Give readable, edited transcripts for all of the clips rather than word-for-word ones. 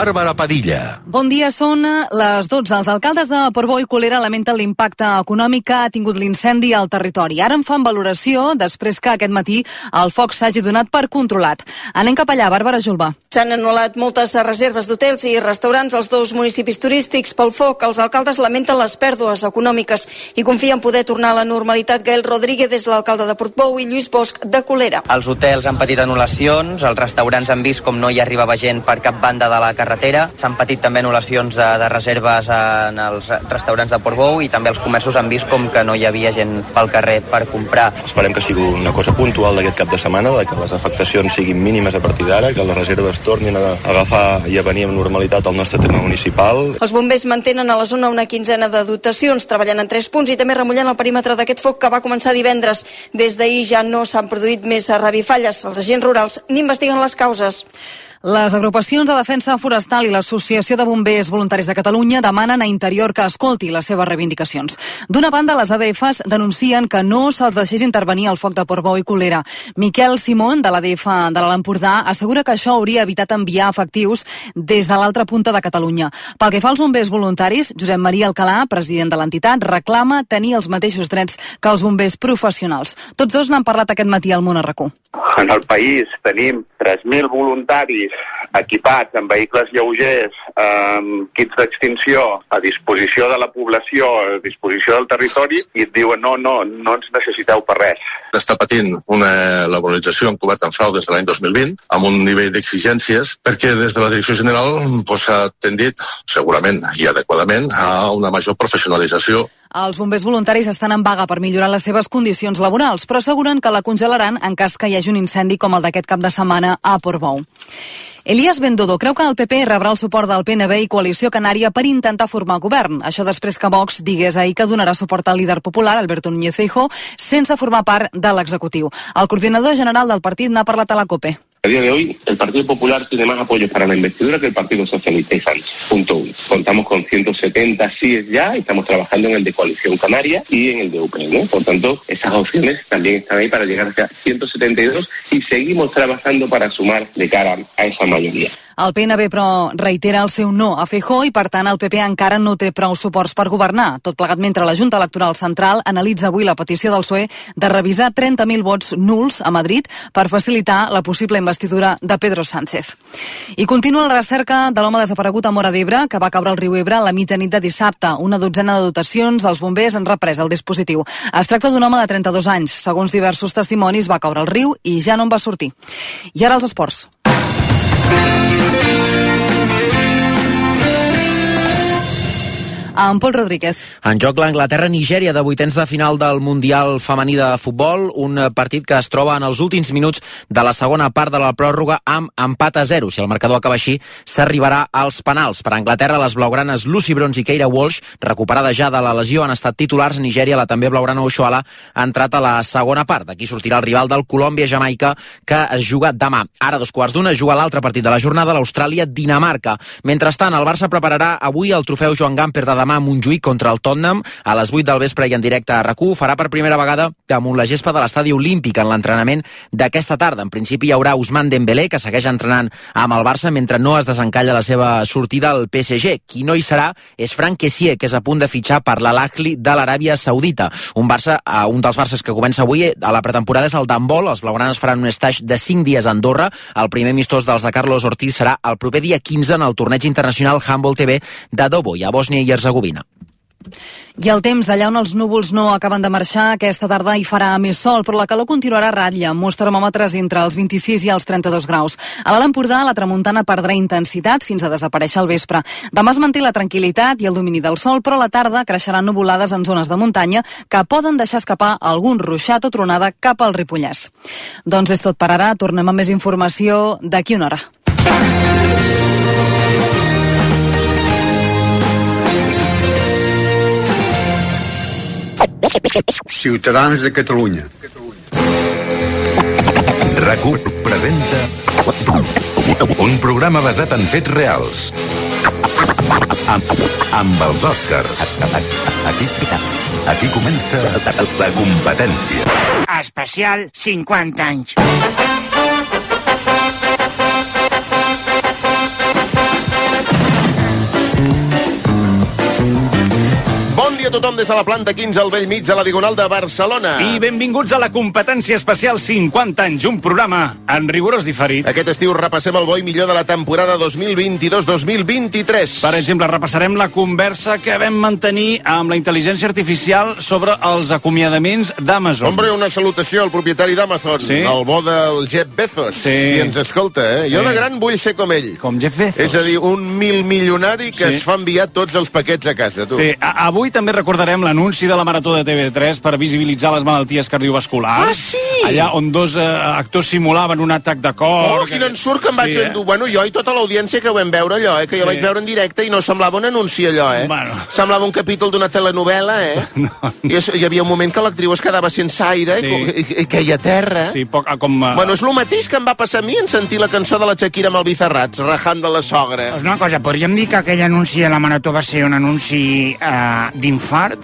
Bàrbara Padilla. Bon dia, són les 12. Els alcaldes de Portbou i Colera lamenten l'impacte econòmic que ha tingut l'incendi al territori. Ara en fan valoració després que aquest matí el foc s'hagi donat per controlat. Anem cap allà, Bàrbara Julbà. S'han anul·lat moltes reserves d'hotels i restaurants als 2 municipis turístics pel foc. Els alcaldes lamenten les pèrdues econòmiques i confien poder tornar a la normalitat. Gael Rodríguez és l'alcalde de Portbou i Lluís Bosch de Colera. Els hotels han patit anul·lacions, els restaurants han vist com no hi arribava gent per cap banda de la carretera. S'han patit també anul·lacions de reserves en els restaurants de Portbou i també els comerços han vist com que no hi havia gent pel carrer per comprar. Esperem que sigui una cosa puntual d'aquest cap de setmana, que les afectacions siguin mínimes a partir d'ara, que les reserves tornin a agafar i a venir amb normalitat al nostre tema municipal. Els bombers mantenen a la zona una quinzena de dotacions, treballant en 3 punts i també remullant el perímetre d'aquest foc que va començar divendres. Des d'ahir ja no s'han produït més revifalles. Els agents rurals n'investiguen les causes. Les agrupacions de defensa forestal i l'Associació de Bombers Voluntaris de Catalunya demanen a Interior que escolti les seves reivindicacions. D'una banda, les ADFs denuncien que no se'ls deixés intervenir al foc de Portbou i Colera. Miquel Simón, de l'ADF de l'Alt Empordà, assegura que això hauria evitat enviar efectius des de l'altra punta de Catalunya. Pel que fa als bombers voluntaris, Josep Maria Alcalà, president de l'entitat, reclama tenir els mateixos drets que els bombers professionals. Tots dos n'han parlat aquest matí al Món RQ. En el país tenim 3.000 voluntaris equipats amb vehicles lleugers, amb kits d'extinció a disposició de la població, a disposició del territori, i et diuen no ens necessiteu per res. Està patint una laboralització encobert en frau des de l'any 2020, amb un nivell d'exigències, perquè des de la Direcció General s'ha tendit, segurament i adequadament, a una major professionalització. Els bombers voluntaris estan en vaga per millorar les seves condicions laborals, però asseguren que la congelaran en cas que hi hagi un incendi com el d'aquest cap de setmana a Portbou. Elías Bendodo creu que el PP rebrà el suport del PNB i Coalició Canària per intentar formar govern. Això després que Vox digués ahir que donarà suport al líder popular, Alberto Núñez Feijóo, sense formar part de l'executiu. El coordinador general del partit n'ha parlat a la COPE. A día de hoy, el Partido Popular tiene más apoyos para la investidura que el Partido Socialista y Sánchez. Punto 1. Contamos con 170 síes ya, estamos trabajando en el de Coalición Canaria y en el de UPN, ¿no? Por tanto, esas opciones también están ahí para llegar a 172 y seguimos trabajando para sumar de cara a esa mayoría. El PNB, però, reitera el seu no a Feijóo i, per tant, el PP encara no té prou suports per governar. Tot plegat mentre la Junta Electoral Central analitza avui la petició del PSOE de revisar 30.000 vots nuls a Madrid per facilitar la possible investidura de Pedro Sánchez. I continua la recerca de l'home desaparegut a Móra d'Ebre, que va caure al riu Ebre a la mitjanit de dissabte. Una dotzena de dotacions dels bombers han reprès el dispositiu. Es tracta d'un home de 32 anys. Segons diversos testimonis, va caure al riu i ja no en va sortir. I ara els esports. Amb Pol Rodríguez. En joc l'Anglaterra-Nigèria de vuitens de final del Mundial femení de futbol, un partit que es troba en els últims minuts de la segona part de la pròrroga amb empat a 0. Si el marcador acaba així, s'arribarà als penals. Per Anglaterra, les blaugranes Lucy Bronze i Keira Walsh, recuperada ja de la lesió, han estat titulars. Nigèria, la també blaugrana Oshoala, ha entrat a la segona part. D'aquí sortirà el rival del Colòmbia-Jamaica, que es juga demà. Ara, 2:15, juga l'altre partit de la jornada, l'Austràlia-Dinamarca. Mentrestant, el Barça prepararà avui el trofeu Joan Gamper de demà a Montjuïc contra el Tottenham a les 8 del vespre i en directe a RAC1. Farà per primera vegada damunt la gespa de l'estadi olímpic en l'entrenament d'aquesta tarda. En principi hi haurà Ousmane Dembélé, que segueix entrenant amb el Barça mentre no es desencalla la seva sortida al PSG. Qui no hi serà és Franck Kessié, que és a punt de fitxar per l'Al Ahly de l'Aràbia Saudita. Un dels Barças que comença avui a la pretemporada és el d'handbol. Els blaugranes faran un stage de 5 dies a Andorra. El primer amistós dels de Carlos Ortiz serà el proper dia 15 en el torneig internacional Handball TV de Doboj, a Bòsnia i Hercegovina. I el temps, allà on els núvols no acaben de marxar, aquesta tarda hi farà més sol, però la calor continuarà a ratlla, amb molts termòmetres entre els 26 i els 32 graus. A l'Alt Empordà, la tramuntana perdrà intensitat fins a desaparèixer al vespre. Demà es manté la tranquil·litat i el domini del sol, però a la tarda creixeran nuvolades en zones de muntanya que poden deixar escapar algun ruixat o tronada cap al Ripollès. Doncs és tot per ara, tornem amb més informació d'aquí una hora. Ciutadans de Catalunya. RAC1 presenta un programa basat en fets reals. Amb els Oscars. Aquí comença la competència. Especial 50 anys. dia a tothom des de la planta 15 al vell mig de la Diagonal de Barcelona. I benvinguts a la competència especial 50 anys, un programa en rigorós diferit. Aquest estiu repassem el bo i millor de la temporada 2022-2023. Per exemple, repassarem la conversa que vam mantenir amb la intel·ligència artificial sobre els acomiadaments d'Amazon. Hombre, una salutació al propietari d'Amazon, el bo del Jeff Bezos. Si ens escolta, Jo de gran vull ser com ell. Com Jeff Bezos. És a dir, un milionari que es fa enviar tots els paquets a casa, tu. Sí, avui també recordarem l'anunci de la Marató de TV3 per visibilitzar les malalties cardiovasculars. Ah, sí? Allà on dos actors simulaven un atac de cor. Oh, quin ensurt que em vaig endur. Bueno, jo i tota l'audiència que ho vam veure allò, que jo vaig veure en directe i no semblava un anunci allò, Bueno. Semblava un capítol d'una telenovela, No. Hi havia un moment que l'actriu es quedava sense aire i queia a terra. Sí, com... Bueno, és el mateix que em va passar a mi en sentir la cançó de la Shakira amb el Bizarrats, rajant de la sogra. Pues una cosa, podríem dir que aquell anunci de la Marató va ser un anunci d'infart?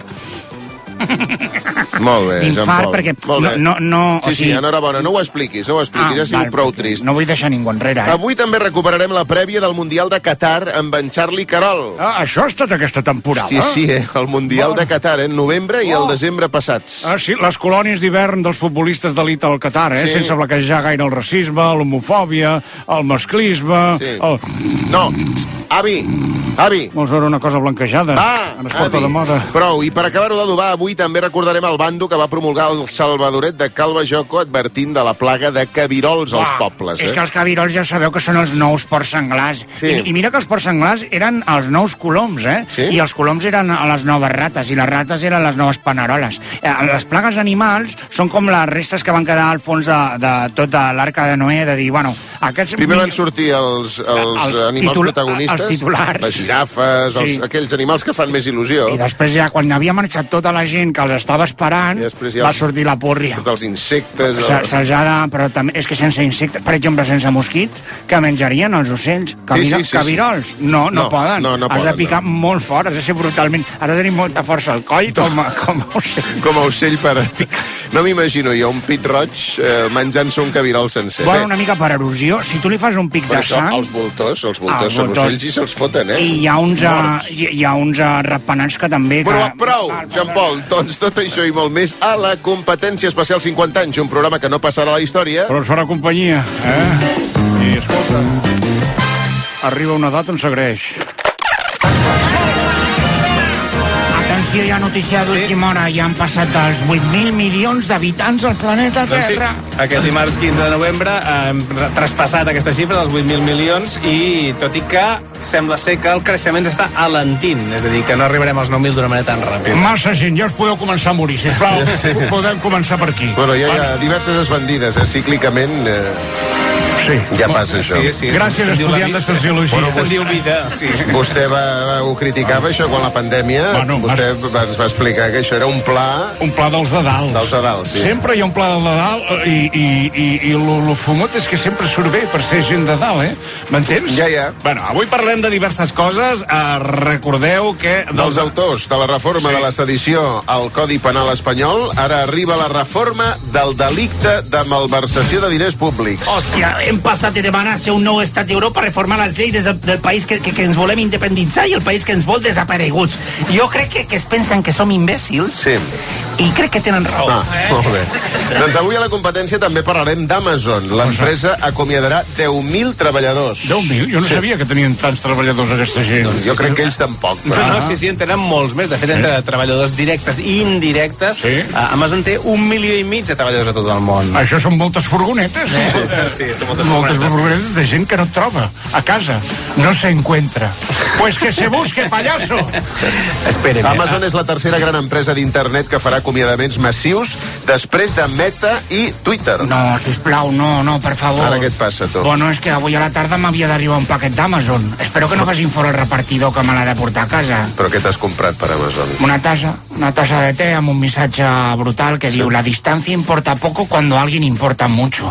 Molt bé, D'infart, perquè no... Sí, enhorabona, no ho expliquis, ja ha sigut prou trist. No vull deixar ningú enrere, Avui també recuperarem la prèvia del Mundial de Qatar amb en Charlie Carol. Això ha estat aquesta temporada? Sí, el Mundial de Qatar, en novembre i el desembre passats. Sí, les colònies d'hivern dels futbolistes d'elit al Qatar, sense blanquejar gaire el racisme, l'homofòbia, el masclisme... No, avi. Vols veure una cosa blanquejada? En esport de moda. Prou, i per acabar-ho d'adobar, avui també recordarem el bando que va promulgar el Salvadoret de Calva Joco advertint de la plaga de cabirols als pobles. És que els cabirols ja sabeu que són els nous porcs senglars. I mira que els porcs senglars eren els nous coloms, I els coloms eren les noves rates, i les rates eren les noves paneroles. Les plagues animals són com les restes que van quedar al fons de tota l'arca de Noé, de dir, bueno, aquests... Primer van sortir els animals protagonistes, els titulars, les girafes, aquells animals que fan més il·lusió. I després ja, quan havia marxat tota la gent que els estava esperant, va sortir la púrria. Tots els insectes... Però també és que sense insectes, per exemple, sense mosquits, que menjarien els ocells. Cabirols? No poden. Has de picar molt fort, has de ser brutalment... Has de tenir molta força al coll com a ocell. Com a ocell per... No m'imagino jo un pit roig menjant-se un cabirol sencer. Bueno, una mica per erosió. Si tu li fas un pic de sang... Els voltors són ocells i se'ls foten, I hi ha uns ratpenats que també... Però prou, Jean-Paul, doncs tot això i molt més a la competència especial 50 anys, un programa que no passarà a la història. Però ens farà companyia, I escolta, arriba una data on s'agraeix. Atenció, hi ha notícia d'última hora. Ja han passat dels 8.000 milions d'habitants al planeta Terra. Aquest dimarts 15 de novembre hem traspassat aquesta xifra dels 8.000 milions i tot i que sembla ser que el creixement està alentint, és a dir, que no arribarem als 9.000 d'una manera tan ràpida. Massa gent, ja us podeu començar a morir, sisplau. Podem començar per aquí. Bueno, ja hi ha diverses esbandides, cíclicament... Ja passa això. Gràcies, estudiant de sociologia. Se'n diu vida, Vostè ho criticava, això, quan la pandèmia... Vostè ens va explicar que això era un pla... Un pla dels de dalt. Dels de dalt, sí. Sempre hi ha un pla dels de dalt i lo fumot és que sempre surt bé per ser gent de dalt, M'entens? Ja. Bueno, avui parlem de diverses coses. Recordeu que... Dels autors de la reforma de la sedició al Codi Penal espanyol, ara arriba la reforma del delicte de malversació de diners públics. Hòstia, hem passat de demanar ser un nou estat d'Europa, reformar les lleis del país que ens volem independitzar i el país que ens vol desapareguts. Jo crec que es pensen que som imbècils i crec que tenen raó. Molt bé. Doncs avui a la competència també parlarem d'Amazon. L'empresa acomiadarà 10.000 treballadors. 10.000? Jo no sabia que tenien tants treballadors aquesta gent. Doncs jo crec que ells tampoc. Sí, en tenen molts més. De fet, entre treballadors directes i indirectes, Amazon té 1,5 milió de treballadors a tot el món. Això són moltes furgonetes. Sí, són moltes furgonetes de gent que no troba a casa. No se encuentra. Pues que se busque, payaso. Espéreme. Amazon és la tercera gran empresa d'internet que farà acomiadaments massius després de Meta i Twitter. No, sisplau, no, per favor. Ara què et passa, tu? Bueno, és que avui a la tarda m'havia d'arribar un paquet d'Amazon. Espero que no facin fora el repartidor que me l'ha de portar a casa. Però què t'has comprat per Amazon? Una tassa de té amb un missatge brutal que diu: la distancia importa poco cuando alguien importa mucho.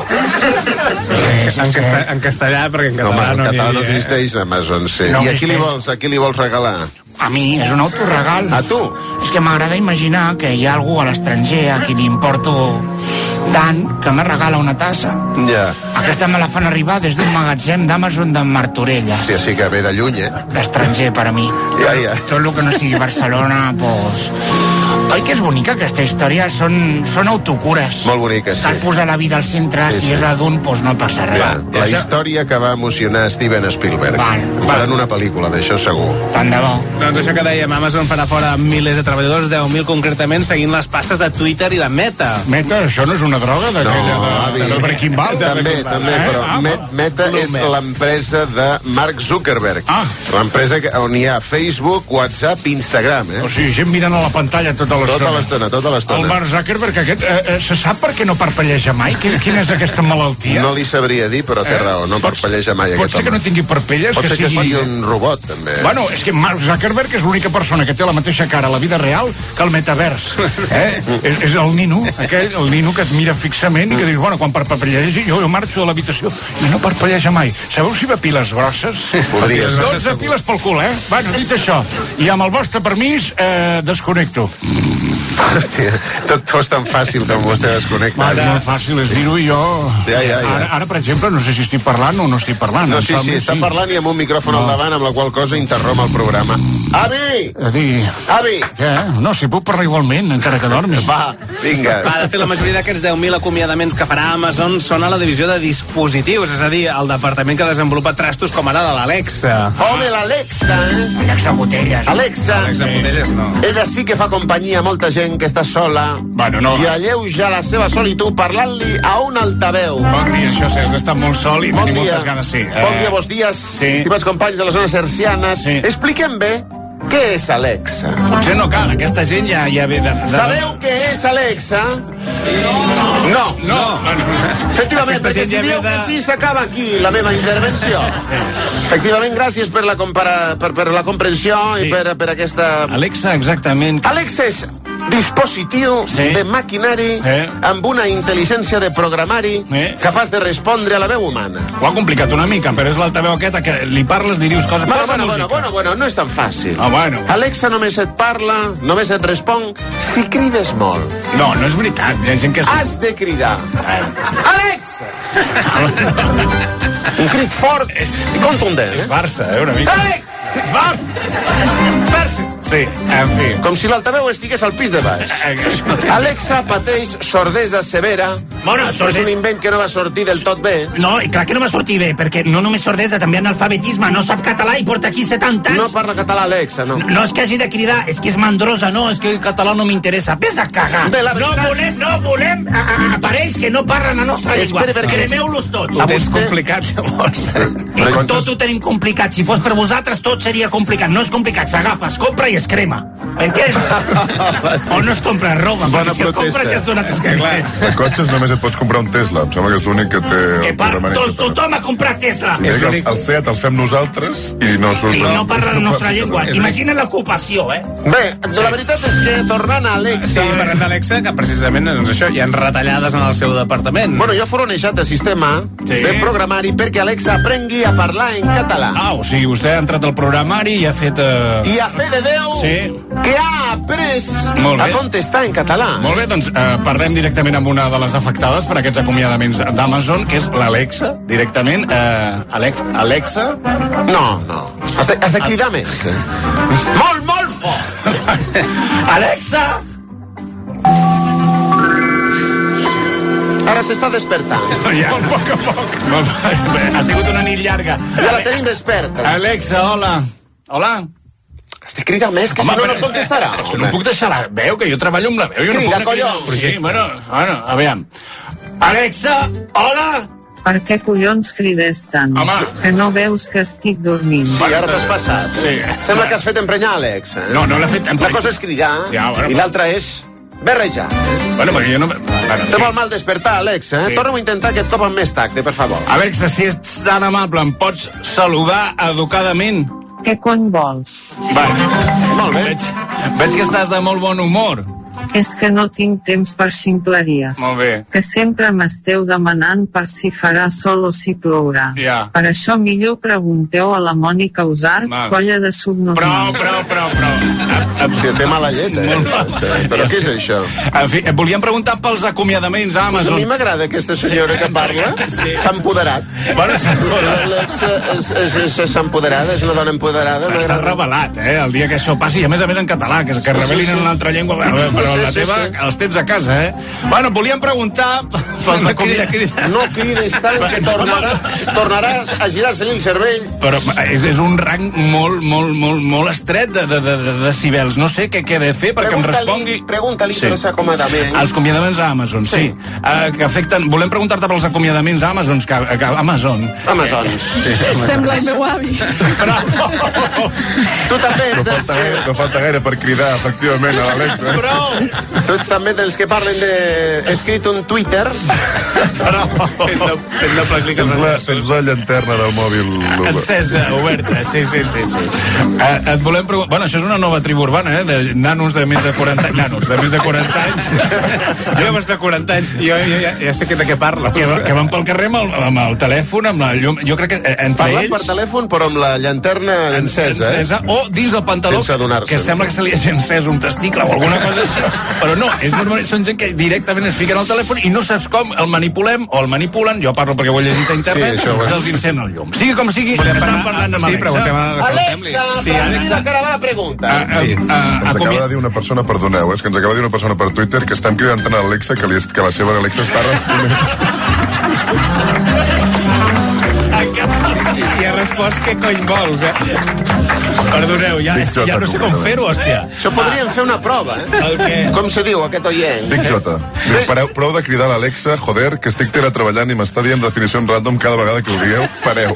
En castellà, perquè en català en català no existeix Amazon, I a qui li vols regalar? A mi, és un autoregal. A tu? És que m'agrada imaginar que hi ha algú a l'estranger a qui li importo tant que me regala una tassa. Ja. Aquesta me la fan arribar des d'un magatzem d'Amazon de Martorelles. Sí, sí que ve de lluny, L'estranger, per a mi. Ja. Tot el que no sigui Barcelona, doncs... Oi que és bonica aquesta història? Són autocures. Molt bonica, sí. Cal posar la vida al centre, si és la d'un, doncs no passa res. La història que va emocionar Steven Spielberg. Faran una pel·lícula, d'això segur. Tant de bo. Doncs això que dèiem, Amazon farà fora milers de treballadors, 10.000 concretament, seguint les passes de Twitter i de Meta. Meta, això no és una droga de Breaking Bad? També, però Meta és l'empresa de Mark Zuckerberg. L'empresa on hi ha Facebook, WhatsApp, Instagram. O sigui, gent mirant a la pantalla tota l'estona. Tota l'estona. El Mark Zuckerberg aquest, se sap per què no parpelleja mai? Quina és aquesta malaltia? No li sabria dir, però té raó, no parpelleja mai aquest home. Pot ser que no tingui parpelles? Pot ser que sigui un robot, també. Bueno, és que Mark Zuckerberg és l'única persona que té la mateixa cara a la vida real que el metavers. És el nino, aquell, el nino que et mira fixament i que dius, bueno, quan parpelleja jo marxo de l'habitació i no parpelleja mai. Sabeu si va piles grosses? 12 piles pel cul, Bueno, dit això, i amb el vostre permís, desconnecto. Hòstia, tot fos tan fàcil com vostè desconnecta. És molt fàcil, és dir-ho i jo... Ja. Ara, per exemple, no sé si estic parlant o no estic parlant. No, sí, està parlant i amb un micròfon al davant, amb la qual cosa interromp el programa. Avi! Avi! Què? No, si puc parlar igualment, encara que dormi. Va, vinga. De fet, la majoria d'aquests 10.000 acomiadaments que farà Amazon són a la divisió de dispositius, és a dir, el departament que desenvolupa trastos com ara de l'Alexa. Home, l'Alexa, Alexa Botelles. Alexa Botelles, no. Ella sí que fa companyia a molta gent que està sola i alleuja la seva solitud parlant-li a un altaveu. Bon dia, això sí, has estat molt sol i tenim moltes ganes, sí. Bon dia, bons dies, estimats companys de les zones hercianes. Expliquem bé què és Alexa. Potser no cal, aquesta gent ja ve de... Sabeu què és Alexa? No. Efectivament, perquè si dieu que sí, s'acaba aquí la meva intervenció. Efectivament, gràcies per la comprensió i per aquesta... Alexa, exactament. Alexa és dispositiu de maquinari amb una intel·ligència de programari capaç de respondre a la veu humana. Ho ha complicat una mica, però és l'altaveu aquesta que li parles, li dius coses... Bueno, no és tan fàcil. Alexa només et parla, només et respon si crides molt. No és veritat. Has de cridar. Alexa! Un crit fort i contundent. És Barça, una mica. Alexa! Barça! Sí, en fi. Com si l'altaveu estigués al pis de baix. Alexa pateix sordesa severa. És un invent que no va sortir del tot bé. No, i clar que no va sortir bé, perquè no només sordesa, també analfabetisme, no sap català i porta aquí 70 anys. No parla català, Alexa, no. No és que hagi de cridar, és que és mandrosa, no, és que el català no m'interessa. Vés a cagar. No volem aparells que no parlen la nostra llengua. Cremeu-los tots. Ho tens complicat, llavors. Tot ho tenim complicat. Si fos per vosaltres, tot seria complicat. No és complicat, s'agafa, es compra i es crema. Entiens? O no es compra roba, perquè si el compres ja es dona tus calés. De cotxes només et pots comprar un Tesla. Em sembla que és l'únic que té... Tothom ha comprat Tesla. El Seat els fem nosaltres i no surt... I no parla la nostra llengua. Imagina l'ocupació, Bé, la veritat és que tornant a Alexa... Sí, parlem d'Alexa, que precisament, doncs això, hi ha retallades en el seu departament. Bueno, jo he foronejat el sistema de programari perquè Alexa aprengui a parlar en català. O sigui, vostè ha entrat al programari i ha fet... I a fe de Déu que ha après a contestar en català. Molt bé, doncs parlem directament amb una de les afectades per aquests acomiadaments d'Amazon, que és l'Alexa, directament. Alexa? No. Has de cridar més. Molt fort. Alexa! Ara s'està despertant. Molt poc a poc. Ha sigut una nit llarga. Ja la tenim desperta. Alexa, hola. Hola. Has de cridar més, que si no contestarà. És que no puc deixar la veu, que jo treballo amb la veu. Crida, collons. Però sí, bueno, aviam. Alexa, hola. Per què collons crides tant? Home. Que no veus que estic dormint? Sí, ara t'has passat. Sí. Sembla que has fet emprenyar, Alex. No l'he fet emprenyar. La cosa és cridar i l'altra és berrejar. Bueno, perquè jo no... Té molt mal despertar, Alex, Torna-ho a intentar aquest cop amb més tacte, per favor. Alexa, si ets tan amable, em pots saludar educadament? Què cony vols? Molt bé. Veig que estàs de molt bon humor. És que no tinc temps per ximpleries. Molt bé. Que sempre m'esteu demanant per si farà sol o si plourà. Ja. Per això millor pregunteu a la Mònica Usart, colla de subnormals. Prou. Si té mala llet, Però què és això? En fi, volíem preguntar pels acomiadaments a Amazon. A mi m'agrada aquesta senyora que parla. S'ha empoderat. L'Alexa s'ha empoderat, és una dona empoderada. S'ha revelat, el dia que això passi, i a més en català, que revelin en una altra llengua, però la teva els tens a casa, Bueno, volíem preguntar pels acomiadaments. No cridis tant, que tornaràs a girar-se-li el cervell. Però és un rang molt estret de decibels. No sé què he de fer perquè em respongui. Pregunta-li pels acomiadaments. Els acomiadaments a Amazon, sí. Que afecten... Volem preguntar-te pels acomiadaments a Amazon. Amazon. Sembla el meu avi. Tu també no falta gaire per cridar, efectivament, a l'Alexa. Tu ets també dels que parlen de... He escrit un Twitter. Tens la llanterna del mòbil encesa, oberta, sí. Et volem preguntar... Bueno, això és una nova tribu urbana, de nanos de més de 40 anys. Nanos de més de 40 anys. Joves de 40 anys. Jo ja sé de què parla. Que van pel carrer amb el telèfon, amb la llum. Jo crec que entre ells... Parlen per telèfon, però amb la llanterna encesa. O dins del pantaló, que sembla que se li hagi encès un testicle o alguna cosa així. Però no, és normal, són gent que directament es fiquen al telèfon i no saps com el manipulem o el manipulen, jo parlo perquè ho he llegit a internet, se'ls encén el llum. Sigui com sigui, estan parlant amb Alexa. Alexa, que ara va la pregunta. Ens acaba de dir una persona, perdoneu, és que ens acaba de dir una persona per Twitter que estem cridant tant a l'Alexa que la seva Alexa està responent. I ha respost què cony vols, Perdoneu, ja no sé com fer-ho, hòstia. Això podríem fer una prova, Com se diu aquest oient? Dic Jota. Prou de cridar a l'Alexa, joder, que estic teletreballant i m'està dient definicions random cada vegada que ho digueu. Pareu.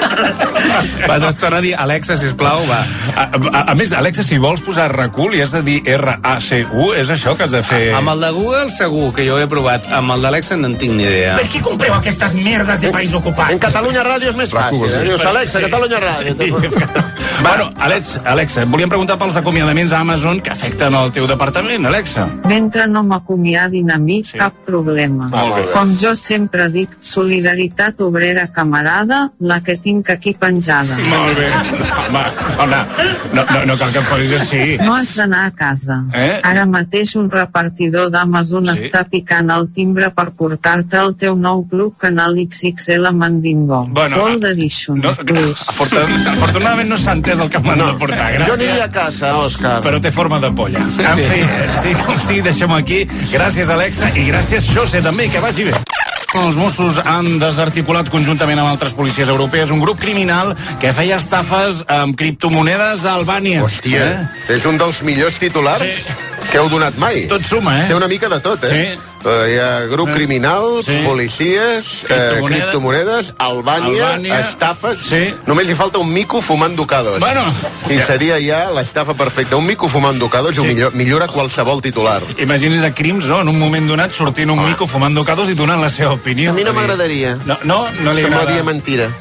Va, doncs torna a dir Alexa, sisplau, va. A més, Alexa, si vols posar RACU, li has de dir RACU, és això que has de fer... Amb el de Google, segur, que jo ho he provat. Amb el d'Alexa no en tinc ni idea. Per què compreu aquestes merdes de país ocupat? En Catalunya Ràdio és més fàcil, Dius, Alexa, Catalunya Ràdio. Bueno, Alexa, volíem preguntar pels acomiadaments a Amazon que afecten el teu departament, Alexa. Mentre no m'acomiadin a mi, cap problema. Com jo sempre dic, solidaritat obrera camarada, la que tinc aquí penjada. Molt bé. Home, no cal que em posis així. No has d'anar a casa. Ara mateix un repartidor d'Amazon està picant el timbre per portar-te el teu nou club canal XXL Mandingo. Gold Edition. Afortunadament no s'ha entès el que m'han de portar. Gràcies. Jo aniria a casa, Òscar. Però té forma de polla. En fi, sí, com sigui, deixem-ho aquí. Gràcies, Alexa, i gràcies, José, també, que vagi bé. Els Mossos han desarticulat conjuntament amb altres policies europees un grup criminal que feia estafes amb criptomonedes a Albània. Hòstia, és un dels millors titulars que heu donat mai. Tot suma, Té una mica de tot, Sí. Hi ha grup criminal, policies, criptomonedes, Albània, estafes... Només li falta un mico fumant ducados. I seria ja l'estafa perfecta. Un mico fumant ducados millora qualsevol titular. Imagini's a Crims, no?, en un moment donat sortint un mico fumant ducados i donant la seva opinió. A mi no m'agradaria. No li agrada. Semblaria mentira.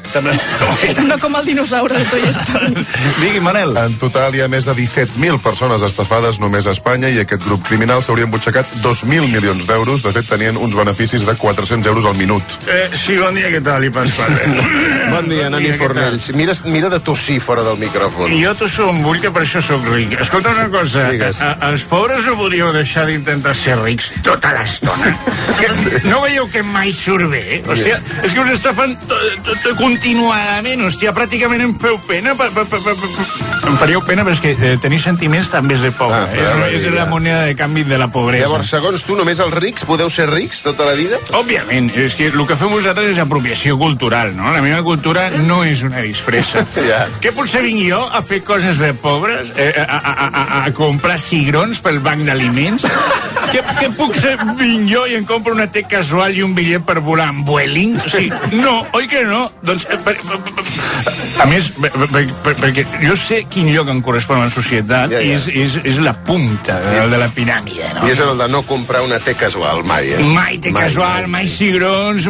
No com el dinosaure de Toy Story. Digui, Manel. En total hi ha més de 17.000 persones estafades només a Espanya i aquest grup criminal s'hauria embutxacat 2.000 milions d'euros. De fet, tenien uns beneficis de 400 euros al minut. Sí, bon dia, què tal, i Pasqual? Bon dia, Nani Fornells. Mira de tossir fora del micròfon. Jo tosso on vull, que per això sóc ric. Escolta una cosa, els pobres no podríeu deixar d'intentar ser rics tota l'estona? No veieu que mai surt bé? Hòstia, és que us estafen continuadament, hòstia, pràcticament em feu pena. Em faríeu pena, però és que tenir sentiments també és de pobre. És la moneda de canvi de la pobresa. Llavors, segons tu, només els rics podeu ser rics tota la vida? Òbviament, és que el que fem vosaltres és apropiació cultural, no? La meva cultura no és una disfressa. Què potser vinc jo a fer coses de pobres? A comprar cigrons pel banc d'aliments? Què puc ser vinc jo i em compro una té casual i un bitllet per volar amb Vueling? O sigui, no, oi que no? Doncs, a més, perquè jo sé quin lloc em correspon a la societat i és la punta de la piràmide, no? I és el de no comprar una té casual, mai, Mai té casual, mai cigrons,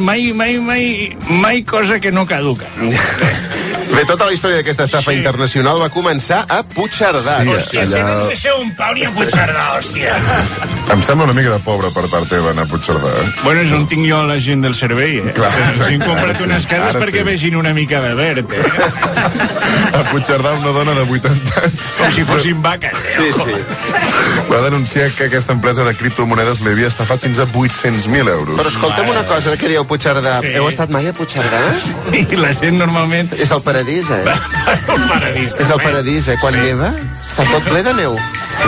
mai cosa que no caduca. Bé, tota la història d'aquesta estafa internacional va començar a Puigcerdà. Hòstia, si no ens deixeu un pau ni a Puigcerdà, hòstia. Em sembla una mica de pobre per part teva anar a Puigcerdà, Bueno, és on tinc jo la gent del servei, Clar, Si hem comprat unes cases perquè vegin una mica de verd, A Puigcerdà una dona de 80 anys. Com si fossin vaques. Sí. Va denunciar que aquesta empresa de criptomonedes li havia estafat fins a 800.000 euros. Però escolta'm una cosa, que dieu Puigcerdà. Heu estat mai a Puigcerdà? I la gent normalment... És el paradís, El paradís. És el paradís, Quan neva està tot ple de neu.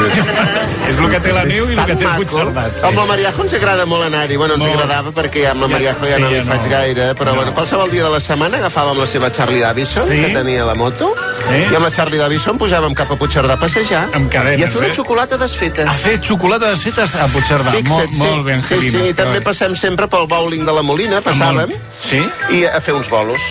És el que té la neu i el que té Puigcerdà. Amb la Mariajo ens agrada molt anar-hi. Bueno, ens agradava perquè amb la Mariajo ja no li faig gaire, però bueno, qualsevol dia de la setmana agafàvem la seva Charlie Davidson, que tenia la moto, i amb la Charlie Davidson pujàvem cap a Puigcerdà a passejar i a fer una xocolata desfeta. A fer xocolata desfeta a Puigcerdà. Molt ben, Sí, i també passem sempre pel bowling de la Molina, passàvem, i a fer uns bolos.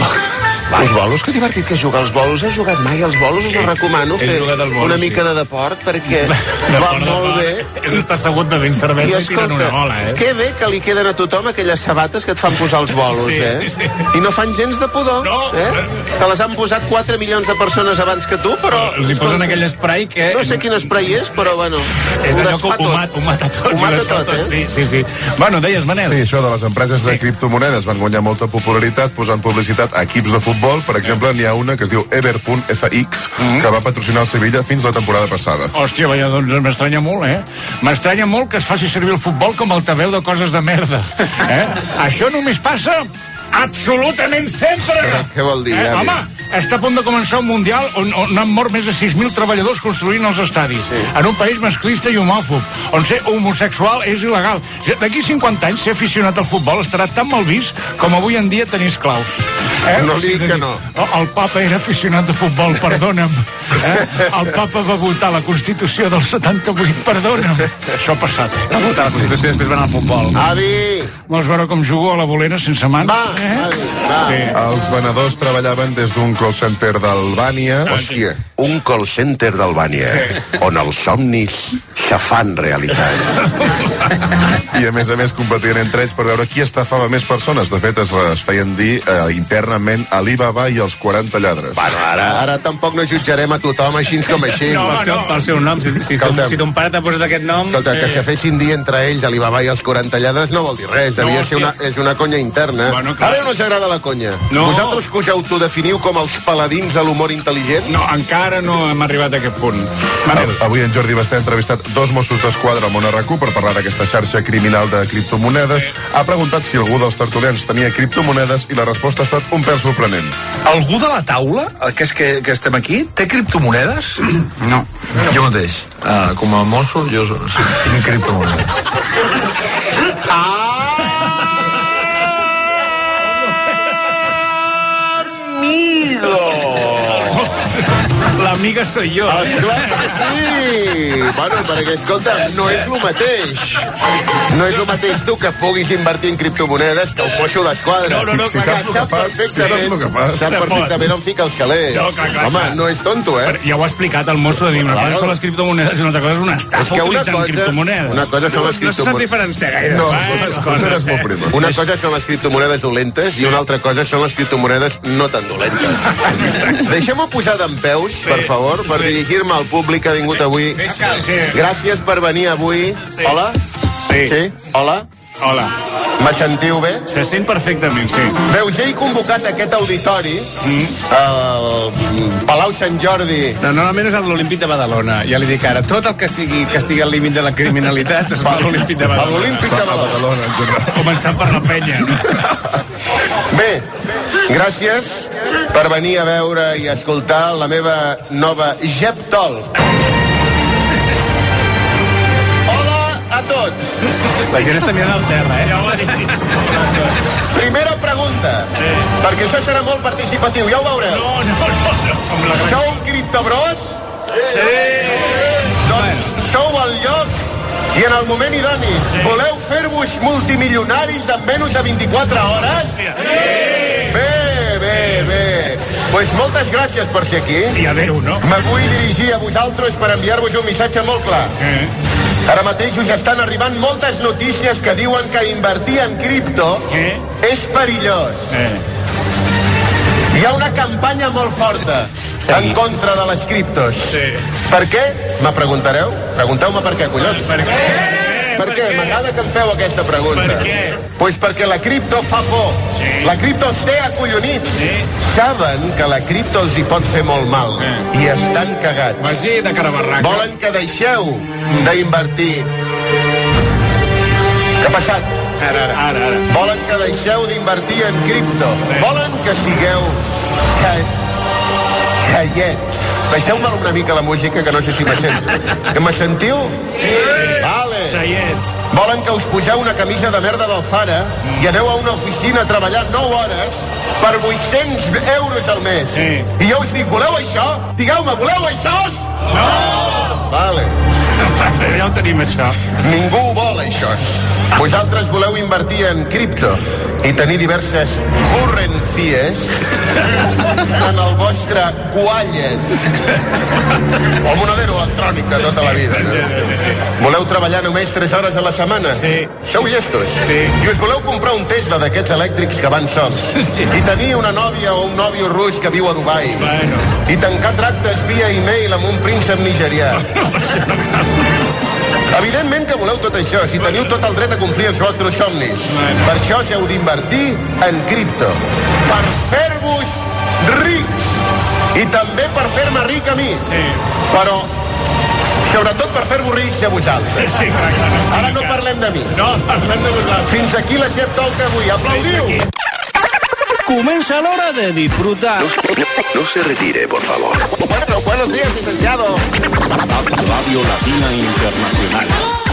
Uns bolos, que divertit que jugar als bolos. He jugat mai als bolos, us ho recomano fer una mica de deport perquè va molt bé. És estar assegut bevent cervesa i tirant una bola, Que bé que li queden a tothom aquelles sabates que et fan posar els bolos, I no fan gens de pudor, Se les han posat 4 milions de persones abans que tu, però... Els hi posen aquell spray que... No sé quin spray és, però bueno... És allò que ho mata tot. Ho mata tot, Sí. Bueno, deies, Manel. Sí, això de les empreses de criptomonedes van guanyar molta popularitat posant publicitat a equips de futbol. Per exemple, n'hi ha una que es diu Ever.fx, que va patrocinar el Sevilla fins la temporada passada. Hòstia, veia, doncs m'estranya molt, M'estranya molt que es faci servir el futbol com a altaveu de coses de merda. Això només passa absolutament sempre. Què vol dir, home, està a punt de començar un mundial on han mort més de 6.000 treballadors construint els estadis. En un país masclista i homòfob, on ser homosexual és il·legal. D'aquí 50 anys, ser aficionat al futbol estarà tan mal vist com avui en dia tenir esclaus. No li dic que no. El papa era aficionat de futbol, perdona'm. El papa va votar la Constitució del 78, perdona'm. Això ha passat. Va votar la Constitució i després va anar al futbol. Avi! Vols veure com jugo a la bolera sense mans? Va. Els venedors treballaven des d'un call center d'Albània. Hòstia, un call center d'Albània, on els somnis se fan realitat. I a més competien entre ells per veure qui estafava més persones. De fet, es feien dir internament Alibaba i els 40 lladres. Bueno, ara tampoc no jutjarem a tothom així com així. Pel seu nom, si ton pare t'ha posat aquest nom... Escolta, que se fessin dir entre ells Alibaba i els 40 lladres no vol dir res, devia ser una conya interna. Ara no us agrada la conya. Vosaltres que us autodefiniu com els paladins de l'humor intel·ligent? No, encara no hem arribat a aquest punt. Avui en Jordi Basté ha entrevistat 2 Mossos d'Esquadra a Món RQ per parlar d'aquesta xarxa criminal de criptomonedes. Ha preguntat si algú dels tertulians tenia criptomonedes i la resposta ha estat un pèl sorprenent. Algú de la taula, que estem aquí, té criptomonedes? No. Jo mateix. Com a mosso, jo tinc criptomonedes. L'amiga soy yo. Clar que sí! Bueno, perquè, escolta, no és el mateix. No és el mateix tu que puguis invertir en criptomonedes que un mosso d'esquadra. No, si saps el que fas. Sap perfectament on fica els calés. Home, no és tonto, Ja ho ha explicat el mosso de dir, una cosa són les criptomonedes i una altra cosa és una estafa utilitzant criptomonedes. Una cosa són les criptomonedes... No se'n diferencia gaire. No, una cosa són les criptomonedes dolentes i una altra cosa són les criptomonedes no tan dolentes. Deixem-ho pujar dempeus, per favor, per dirigir-me al públic que ha vingut avui. Gràcies per venir avui. Hola? Sí. Hola? Hola. Me sentiu bé? Se sent perfectament, sí. Veus, ja he convocat aquest auditori, el Palau Sant Jordi... Normalment és el de l'Olímpic de Badalona. Ja li dic ara, tot el que estigui al límit de la criminalitat es fa a l'Olímpic de Badalona. A l'Olímpic de Badalona. Començant per la penya. Bé, gràcies per venir a veure i escoltar la meva nova Jep Talk. Hola a tots. La gent està mirant al terra, Ja ho ha dit. Primera pregunta, perquè això serà molt participatiu, ja ho veureu. No. Sou criptobros? Sí. Doncs sou al lloc i en el moment idoni. Voleu fer-vos multimilionaris en menys de 24 hores? Sí. Bé. Pues moltes gràcies per ser aquí. I adéu, no? Me vull dirigir a vosaltres per enviar-vos un missatge molt clar. Ara mateix us estan arribant moltes notícies que diuen que invertir en cripto és perillós. Hi ha una campanya molt forta en contra de les criptos. Per què? Me preguntareu? Pregunteu-me per què, collons. Per què? Per què? M'agrada que em feu aquesta pregunta. Per què? Pues perquè la cripto fa por. Sí. La cripto els té acollonits. Sí. Saben que la cripto els hi pot fer molt mal. I estan cagats. Magí de cara barraca. Volen que deixeu d'invertir. Què ha passat? Ara. Volen que deixeu d'invertir en cripto. Volen que sigueu xaiets. Baixeu-me una mica la música, que no sé si me sento. Que me sentiu? Sí. Vale. Xaiets. Volen que us pugeu una camisa de merda del Zara i aneu a una oficina a treballar 9 hores per 800 euros al mes. Sí. I jo us dic, voleu això? Digueu-me, voleu això? No! Vale. Ja ho tenim, això. Ningú ho vol, això. Vosaltres voleu invertir en cripto i tenir diverses currencies en el vostre wallet o el monedero electrònic de tota la vida. Voleu treballar només 3 hores a la setmana? Sí. Sou llestos? Sí. I us voleu comprar un Tesla d'aquests elèctrics que van sols? Sí. I tenir una nòvia o un nòvio rus que viu a Dubai? Bueno. I tancar tractes via e-mail amb un príncep nigerià? Evidentment que voleu tot això, si teniu tot el dret a complir els vostres somnis. Per això us heu d'invertir en cripto. Per fer-vos rics. I també per fer-me ric a mi. Sí. Però, sobretot per fer-vos rics a vosaltres. Sí, clar, ara no parlem de mi. No, parlem de vosaltres. Fins aquí la Chef Talk d'avui. Aplaudiu! Comienza la hora de disfrutar. No se retire, por favor. Bueno, buenos días, licenciado. Radio Latina Internacional.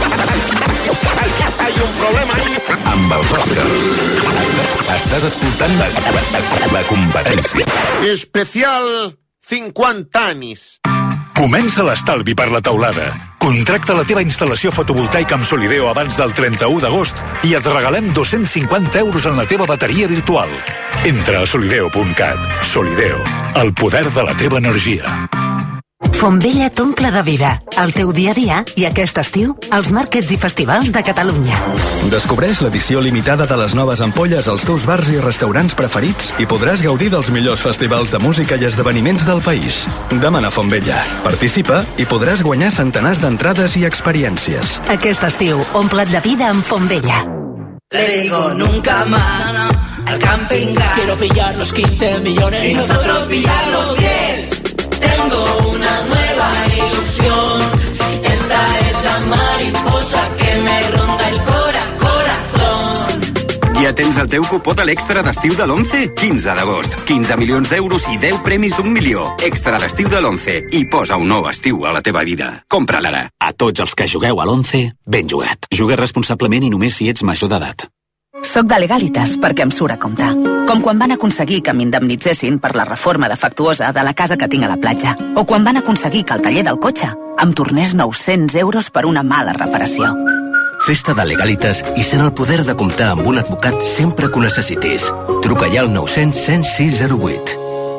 Hay un problema ahí. Amb el Rosca. Estàs escoltant la competència. Especial 50 anys. Comença l'estalvi per la teulada. Contracta la teva instal·lació fotovoltaica amb Solideo abans del 31 d'agost i et regalem 250 euros en la teva bateria virtual. Entra a solideo.cat. Solideo, el poder de la teva energia. Fontvella t'omple de vida, el teu dia a dia i aquest estiu, els màrquets i festivals de Catalunya. Descobreix l'edició limitada de les noves ampolles als teus bars i restaurants preferits i podràs gaudir dels millors festivals de música i esdeveniments del país. Demana Fontvella. Participa i podrás guanyar centenars d'entrades i experiències. Aquest estiu, omple't de vida amb Fontvella. Le digo nunca más al camping gas. Quiero pillar los 15 millones y nosotros pillar los 10. Tengo una nueva ilusión. Esta es la mariposa que me ronda el corazón. Ja tens el teu cupó de l'extra d'estiu de l'11? 15 d'agost. 15 milions d'euros i 10 premis d'1 milió. Extra d'estiu de l'11. I posa un nou estiu a la teva vida. Compra-la ara. A tots els que jugueu a l'11, ben jugat. Juga responsablement i només si ets major d'edat. Soc de Legalitas perquè em surt a compte. Com quan van aconseguir que m'indemnitzessin per la reforma defectuosa de la casa que tinc a la platja. O quan van aconseguir que el taller del cotxe em tornés 900 euros per una mala reparació. Festa de Legalitas i sent el poder de comptar amb un advocat sempre que ho necessitis. Truca ja al 900 106 08.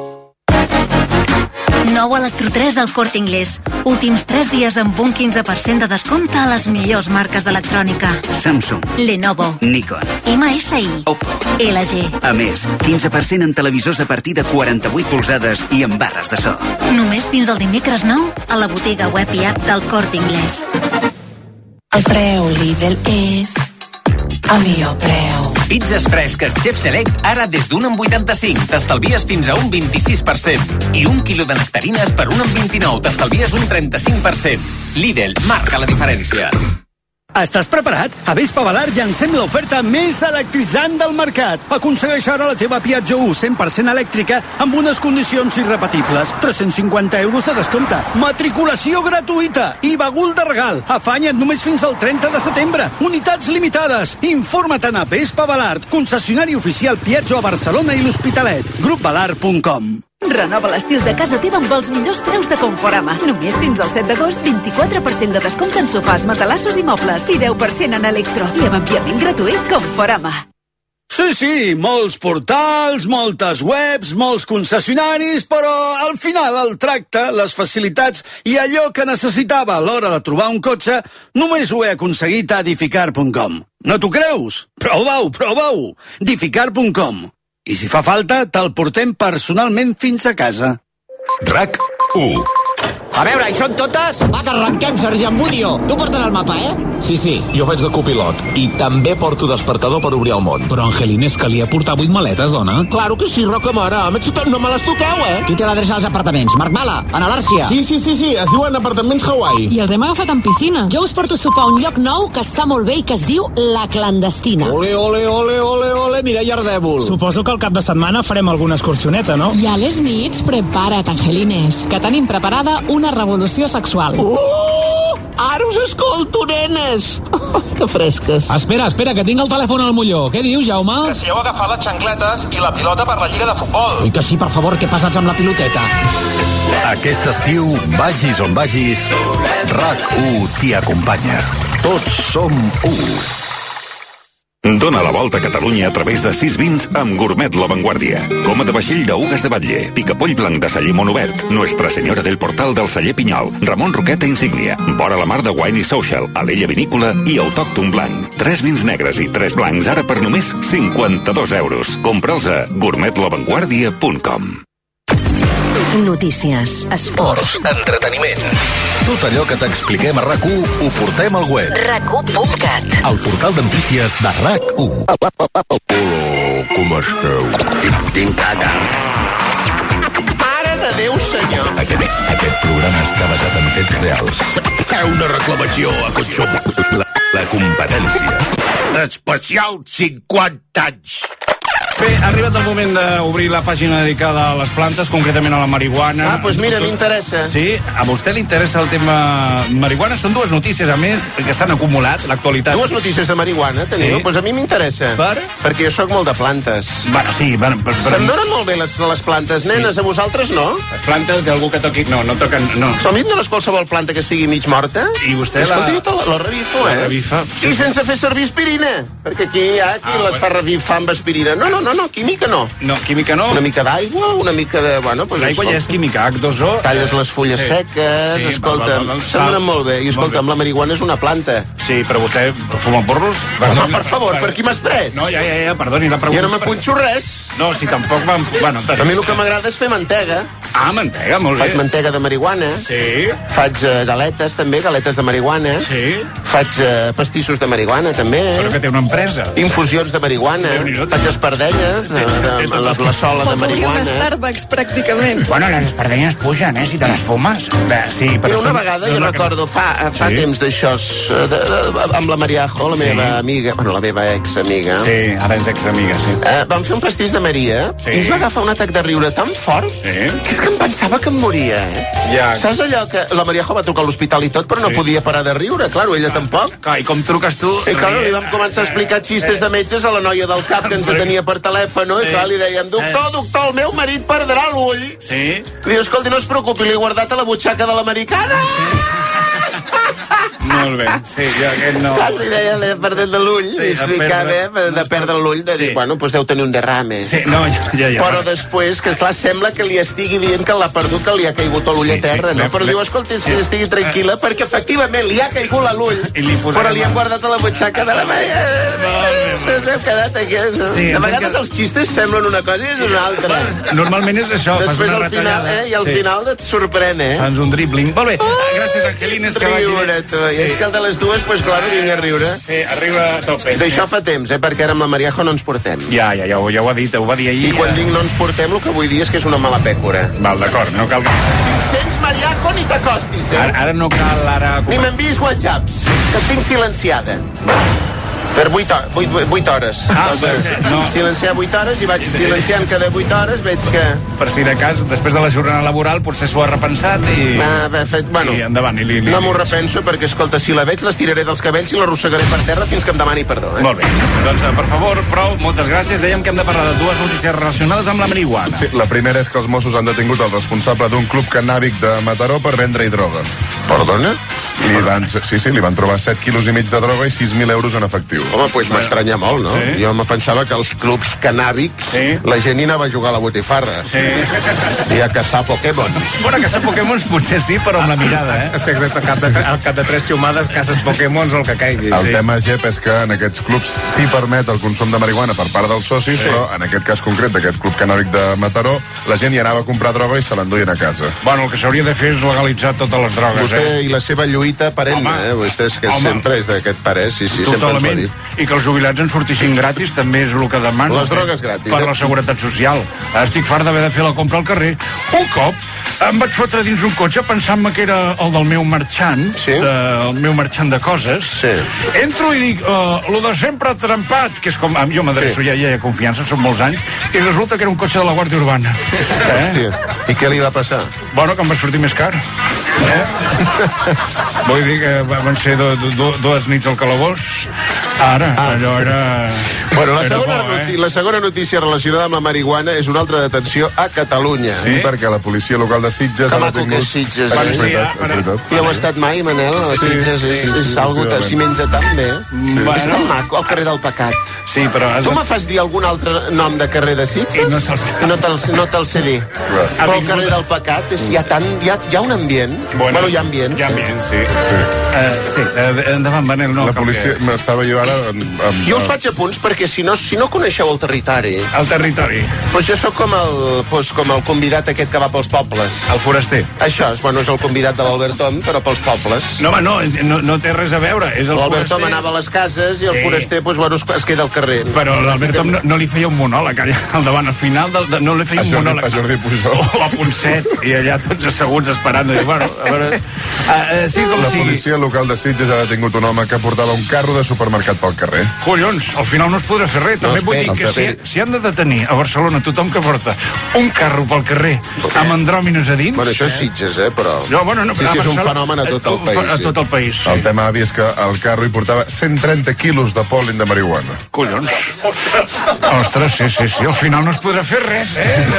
Nou Electro 3 al Corte Inglés. Últims 3 dies amb un 15% de descompte a les millors marques d'electrònica. Samsung, Lenovo, Nikon, MSI, Oppo, LG. A més, 15% en televisors a partir de 48 polzades i amb barres de so. Només fins al dimecres 9 a la botiga web i app del Corte Inglés. El preu Lidl és el millor preu. Pizzas fresques Chef Select ara des d'1,85 t'estalvies fins a un 26%. I 1 quilo de nectarines per 1,29 t'estalvies un 35%. Lidl marca la diferència. Estàs preparat? A Vespa Valar llancem l'oferta més electritzant del mercat. Aconsegueix ara la teva Piaggio 1 100% elèctrica amb unes condicions irrepetibles. 350 euros de descompte, matriculació gratuïta i bagul de regal. Afanya't només fins al 30 de setembre. Unitats limitades. Informa't a Vespa Balart, concessionari oficial Piaggio a Barcelona i l'Hospitalet. Grupvalar.com. Renova l'estil de casa teva amb els millors preus de Conforama. Només fins al 7 d'agost, 24% de descompte en sofàs, matalassos i mobles i 10% en electro. I amb enviament gratuït Conforama. Sí, molts portals, moltes webs, molts concessionaris, però al final el tracte, les facilitats i allò que necessitava a l'hora de trobar un cotxe només ho he aconseguit a Edificar.com. No t'ho creus? Prova-ho! Edificar.com. I si fa falta, te'l portem personalment fins a casa. RAC 1. A veure, hi són totes? Va, que arrenquem, sergent Budio. Tu portes el mapa, Sí, jo faig de copilot. I també porto despertador per obrir el món. Però, Angelines, calia portar 8 maletes, dona. Claro que sí, Roca Mare. No me les toqueu, Qui té l'adreça als apartaments? Marc Mala, Ana Làrcia. Sí, es diuen apartaments Hawaii. I els hem agafat en piscina. Jo us porto a sopar a un lloc nou que està molt bé i que es diu La Clandestina. Ole, Mireia Ardèvol. Suposo que al cap de setmana farem alguna excursioneta, no? I a les nits, prepara't, Angelines, que tenim preparada una revolució sexual. Ara us escolto, nenes. Que fresques. Espera, que tinc el telèfon al molló. Què dius, Jaume? Que si heu agafat les xancletes i la pilota per la lliga de futbol. I que sí, per favor, que passats amb la piloteta. Aquest estiu, vagis on vagis, RAC1 t'hi acompanya. Tots som u. Dóna la volta a Catalunya a través de 6 vins amb Gourmet La Vanguardia. Coma de vaixell d'Ugues de Batlle, picapoll blanc de celler Monobert, Nuestra Senyora del Portal del celler Pinyol, Ramon Roqueta Insígnia, Vora la Mar de Wine i Social, Alella Vinícola i Autòcton Blanc. 3 vins negres i 3 blancs ara per només 52 euros. Compra'ls a gourmetlavanguardia.com. Notícies, esports, entreteniment. Tot allò que t'expliquem a RAC1 ho portem al web. RAC1.cat. El portal de notícies de RAC1. Hola, com esteu? Tinc caga. Mare de Déu, senyor. Aquest programa està basat en fets reals. Una reclamació a Consum. La competència. Especial 50 anys. Bé, ha arribat el moment d'obrir la pàgina dedicada a les plantes, concretament a la marihuana. Doncs mira, m'interessa. Sí? A vostè li interessa el tema marihuana? Són 2 notícies, a més, que s'han acumulat, l'actualitat. 2 notícies de marihuana, teniu? Doncs a mi m'interessa. Perquè jo sóc molt de plantes. Bueno, sí, Se'm donen molt bé les plantes, nenes, a vosaltres no? Les plantes, algú que toqui... No toquen... No. A mi em dones qualsevol planta que estigui mig morta? I vostè la revifo, La revifa. I sense fer servir aspirina. Perquè aquí hi ha qui les fa revifar amb aspirina. No, química no. No, química no. Una mica d'aigua, una mica de... Bueno, pues l'aigua ja és química, H2O. Talles les fulles seques, escolta'm, se'm donen molt bé. I escolta'm, la marihuana és una planta. Sí, però vostè fuma porros? Home, per favor, per qui m'has pres? No, ja, perdoni, la pregunta... Jo no m'apunxo res. No, si tampoc vam... Bueno, a mi el que m'agrada és fer mantega. Ah, mantega, molt bé. Faig mantega de marihuana. Sí. Faig galetes, també, galetes de marihuana. Sí. Faig pastissos de marihuana, també. Però que té una empresa. Infusions de marihuana. Faig espardelles, la sola de marihuana. Un Starbucks, pràcticament. Bueno, les espardenyes pugen, si te les fumes. Sí, però una vegada, jo recordo, fa temps d'això, amb la Mariajo, la meva amiga, bueno, la meva ex-amiga. Sí, ara és ex-amiga, sí. Vam fer un pastís de Maria i es va agafar un atac de riure tan fort que és que em pensava que em moria, Ja. Saps allò que la Mariajo va trucar a l'hospital i tot, però no podia parar de riure? Claro, ella tampoc. Clar, i com truques tu? I clar, li vam començar a explicar xistes de metges a la noia del cap que ens tenia per telèfon, i clar, li dèiem, doctor, el meu marit perdrà l'ull. Sí. Diu, escolti, no es preocupi, l'he guardat a la butxaca de l'americana. Molt bé, sí, jo aquest no... Saps? Li deia, l'he perdut de l'ull, i de perdre l'ull, de dir, bueno, doncs deu tenir un derrame. Sí, no, ja. Però després, que clar, sembla que li estigui dient que l'ha perdut, que li ha caigut l'ull a terra, no? Però diu, escolta, estigui tranquil·la, perquè efectivament li ha caigut a l'ull, però li han guardat a la butxaca de la Maria. Ens hem quedat aquí. De vegades els xistes semblen una cosa i és una altra. Normalment és això, fas una retallada. I al final et sorprèn, Fas un dribbling. Molt bé, gràcies, Angelines, que vagi bé. I és que el de les dues, doncs clar, vinc a riure. Sí, arriba a tope. D'això fa temps, perquè ara amb la Mariajo no ens portem. Ja ho ha dit, ho va dir ahir. I quan dic no ens portem, el que vull dir és que és una mala pècora. Val, d'acord, no cal... Si em sents Mariajo, ni t'acostis, Ara no cal, Ni m'enviïs whatsapps, que et tinc silenciada. Per 8 hores. Silenciar 8 hores i vaig silenciant cada 8 hores, veig que... Per si de cas, després de la jornada laboral, potser s'ho ha repensat i... Bueno, i endavant. No m'ho repenso perquè, escolta, si la veig, les tiraré dels cabells i l'arrossegaré per terra fins que em demani perdó. Molt bé. Doncs, per favor, prou, moltes gràcies. Dèiem que hem de parlar de 2 notícies relacionades amb la marihuana. Sí, la primera és que els Mossos han detingut el responsable d'un club cannàbic de Mataró per vendre-hi droga. Perdona? Li van trobar 7 quilos i mig de droga i 6.000 euros en efectiu. Home, doncs m'estranya molt, no? Jo me pensava que als clubs canàbics la gent hi anava a jugar a la botifarra. I a caçar Pokémons. Bueno, a caçar Pokémons potser sí, però amb la mirada, Sí, exacte, al cap de 3 xumades caces Pokémons o el que caigui. El tema, Gep, és que en aquests clubs sí permet el consum de marihuana per part dels socis, però en aquest cas concret d'aquest club canàbic de Mataró, la gent hi anava a comprar droga i se l'enduien a casa. Bueno, el que s'hauria de fer és legalitzar totes les drogues, Vostè i la seva lluita perenne, Vostè és que sempre és d'aquest parer, sí, sempre ens ho ha dit. I que els jubilats en sortissin gratis també és el que demano. Les drogues gratis. Per la seguretat social. Estic fart d'haver de fer la compra al carrer. Un cop em vaig fotre dins un cotxe pensant-me que era el del meu marxant, el meu marxant de coses. Entro i dic, lo de sempre trempat, que és com... Jo m'adreço, ja hi ha confiança, són molts anys, i resulta que era un cotxe de la Guàrdia Urbana. Hòstia, i què li va passar? Bueno, que em va sortir més car. Vull dir que van ser dues nits al calabós. Ara, allò era... Bueno, la segona notícia relacionada amb la marihuana és una altra detenció a Catalunya. Sí, perquè la policia local de Sitges ha detingut... Que maco que és Sitges, Hi heu estat mai, Manel? Sitges és algo que s'hi menja tan bé. És tan maco, el carrer del Pecat. Sí, però... Tu me fas dir algun altre nom de carrer de Sitges? No te'l sé dir. Però el carrer del Pecat, hi ha un ambient. Bueno, hi ha ambient. Hi ha ambient, sí. Endavant, Manel, no. La policia, m'estava jo ara... Jo us faig apunts perquè si no coneixeu el territori... El territori. Doncs jo sóc com el convidat aquest que va pels pobles. El foraster. Això és el convidat de l'Albert Tom, però pels pobles. No, home, no té res a veure. L'Albert Tom anava a les cases i el foraster es queda al carrer. Però l'Albert Tom no li feia un monòleg allà al davant, al final no li feia un monòleg. A Jordi Pujol. O a Ponset, i allà tots asseguts esperant. Bueno, a veure... La policia local de Sitges ha detingut un home que portava un carro de supermercat pel carrer. Collons, al final no es podrà fer res. També vull dir que si han de detenir a Barcelona tothom que porta un carro pel carrer amb andròmines a dins... Bueno, això és Sitges, però... Sí, és un fenomen a tot el país. A tot el país. El tema, avi, és que el carro hi portava 130 quilos de pol·len de marihuana. Collons. Ostres, sí. Al final no es podrà fer res,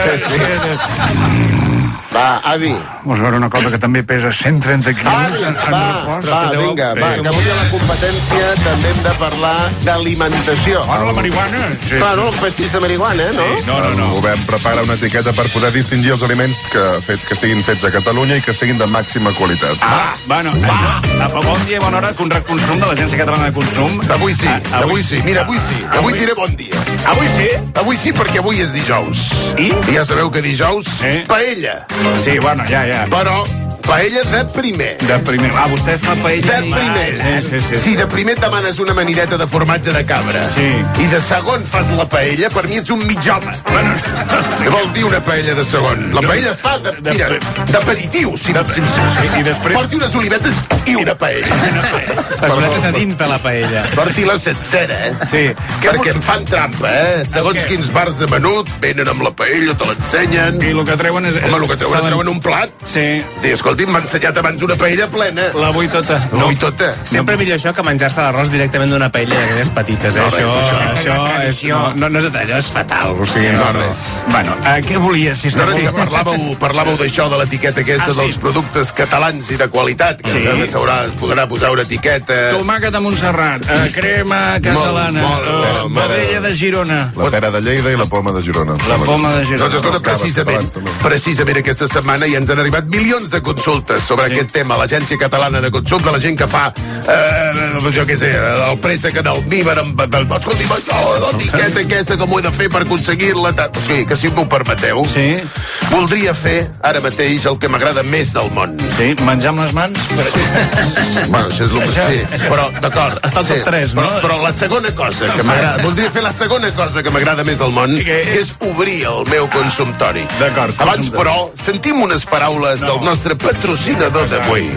Va, avi. Vols veure una cosa que també pesa 130 quilos? Vinga, que avui a la competència també hem de parlar d'alimentació. La marihuana? Claro, un pastís de marihuana, no? No. El govern prepara una etiqueta per poder distingir els aliments que estiguin fets a Catalunya i que siguin de màxima qualitat. Això, bon dia i bona hora, Consum de l'Agència Catalana de Consum. Avui sí. Mira, avui sí. Avui diré bon dia. Avui sí? Avui sí, perquè avui és dijous. I ja sabeu que dijous, paella. Sí, bueno, ja. Però paella de primer. De primer. Vostè fa paella... De primer. Sí. Si de primer et demanes una manireta de formatge de cabra i de segon fas la paella, per mi ets un mig home. Què vol dir una paella de segon? La paella es fa d'aperitiu. I després... Porti unes olivetes i una paella. Les olivetes a dins de la paella. Porti-la sencera, Sí. Perquè em fan trampa, Segons quins bars de menut, venen amb la paella, te l'ensenyen. I el que treuen és... Home, el que treuen un plat. Sí. Escolti, m'ha ensenyat abans una paella plena. La vull tota. La vull tota. Sempre millor això que menjar-se l'arròs directament d'una paella d'aquelles petites, Això és fatal. O sigui, no res. Bueno, què volia, sisplau? Parlàveu d'això, de l'etiqueta aquesta dels productes catalans i de qualitat, que es podrà posar una etiqueta... Tomàquet de Montserrat, crema catalana, vedella de Girona. La pera de Lleida i la poma de Girona. Doncs escolta, precisament aquesta setmana ja ens han arribat milions de consultes sobre aquest tema, l'Agència Catalana de Consum, de la gent que fa, jo què sé, el préssec en el víber, escolti, l'etiqueta aquesta, com ho he de fer per aconseguir-la? O sigui, que si m'ho permeteu, voldria fer ara mateix el que m'agrada més del món. Sí, menjar amb les mans? Bueno, això és el que però, d'acord. Està al top 3, no? Però la segona cosa que m'agrada, voldria fer la segona cosa que m'agrada més del món, que és obrir el meu consumptori. D'acord. Abans, però, sentim unes paraules del nostre patrocinador d'avui.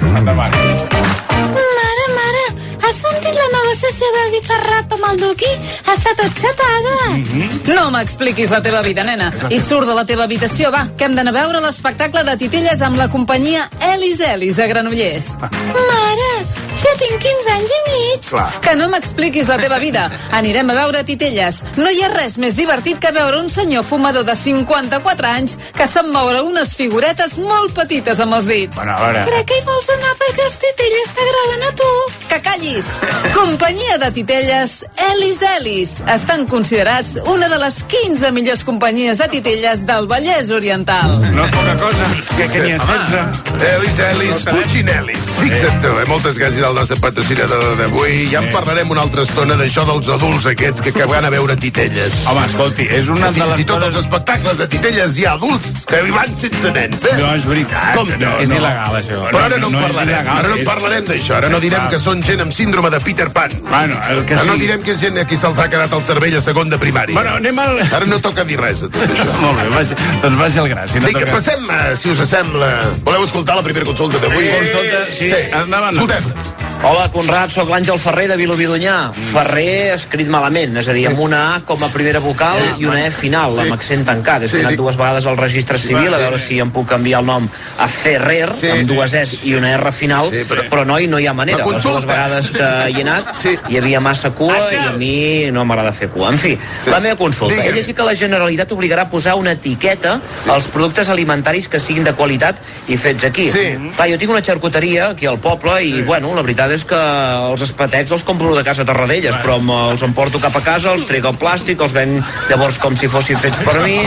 Mare, has sentit la nova sessió del Bizarrap amb el Duki? Està tot xatada. No m'expliquis la teva vida, nena. I surt de la teva habitació, va, que hem d'anar a veure l'espectacle de titelles amb la companyia Elis a Granollers. Mare, ja tinc 15 anys i mig. Que no m'expliquis la teva vida. Anirem a veure titelles. No hi ha res més divertit que veure un senyor fumador de 54 anys que sap moure unes figuretes molt petites amb els dits. Bueno, a veure... Crec que hi vols anar perquè els titelles t'agraden a tu. Que calli callis. Companyia de titelles Elis. Estan considerats una de les 15 millors companyies de titelles del Vallès Oriental. No poca cosa, que n'hi ha 16. Elis, Puccinelis. Fixa't tu, moltes gràcies al nostre patrocinador d'avui. Ja en parlarem una altra estona d'això dels adults aquests que van a veure titelles. Home, escolti, és una de les Fins i tot als espectacles de titelles hi ha adults que hi van sense nens, eh? No, és veritat. Com no? És il·legal, això. Però ara no en parlarem. Ara no en parlarem d'això. Ara no direm que són gent amb síndrome de Peter Pan. Bueno, el que Ara no sí. direm que és gent a qui se'ls ha quedat el cervell a segon de primària. Bueno, anem al... Ara no toca dir res de tot això. Molt bé, doncs vagi al gra. Si no Vinga, toca... passem, si us sembla. Voleu escoltar la primera consulta d'avui? Consulta, sí. Endavant. Escoltem. Hola, Conrad, sóc l'Àngel Ferrer de Vilobí d'Onyar. Ferrer escrit malament, és a dir, amb una A com a primera vocal i una E final, amb accent tancat. He anat dues vegades al registre civil a veure si em puc canviar el nom a Ferrer, amb dues Es i una R final, però no hi ha manera. Les dues vegades que hi he anat hi havia massa cua i a mi no m'agrada fer cua. En fi, la meva consulta. He llegit que la Generalitat obligarà a posar una etiqueta als productes alimentaris que siguin de qualitat i fets aquí. Clar, jo tinc una xarcuteria aquí al poble i, bueno, la veritat és que els espatets els compro de casa Tarradellas, però els emporto cap a casa, els trec al plàstic, els venc llavors com si fossin fets per mi,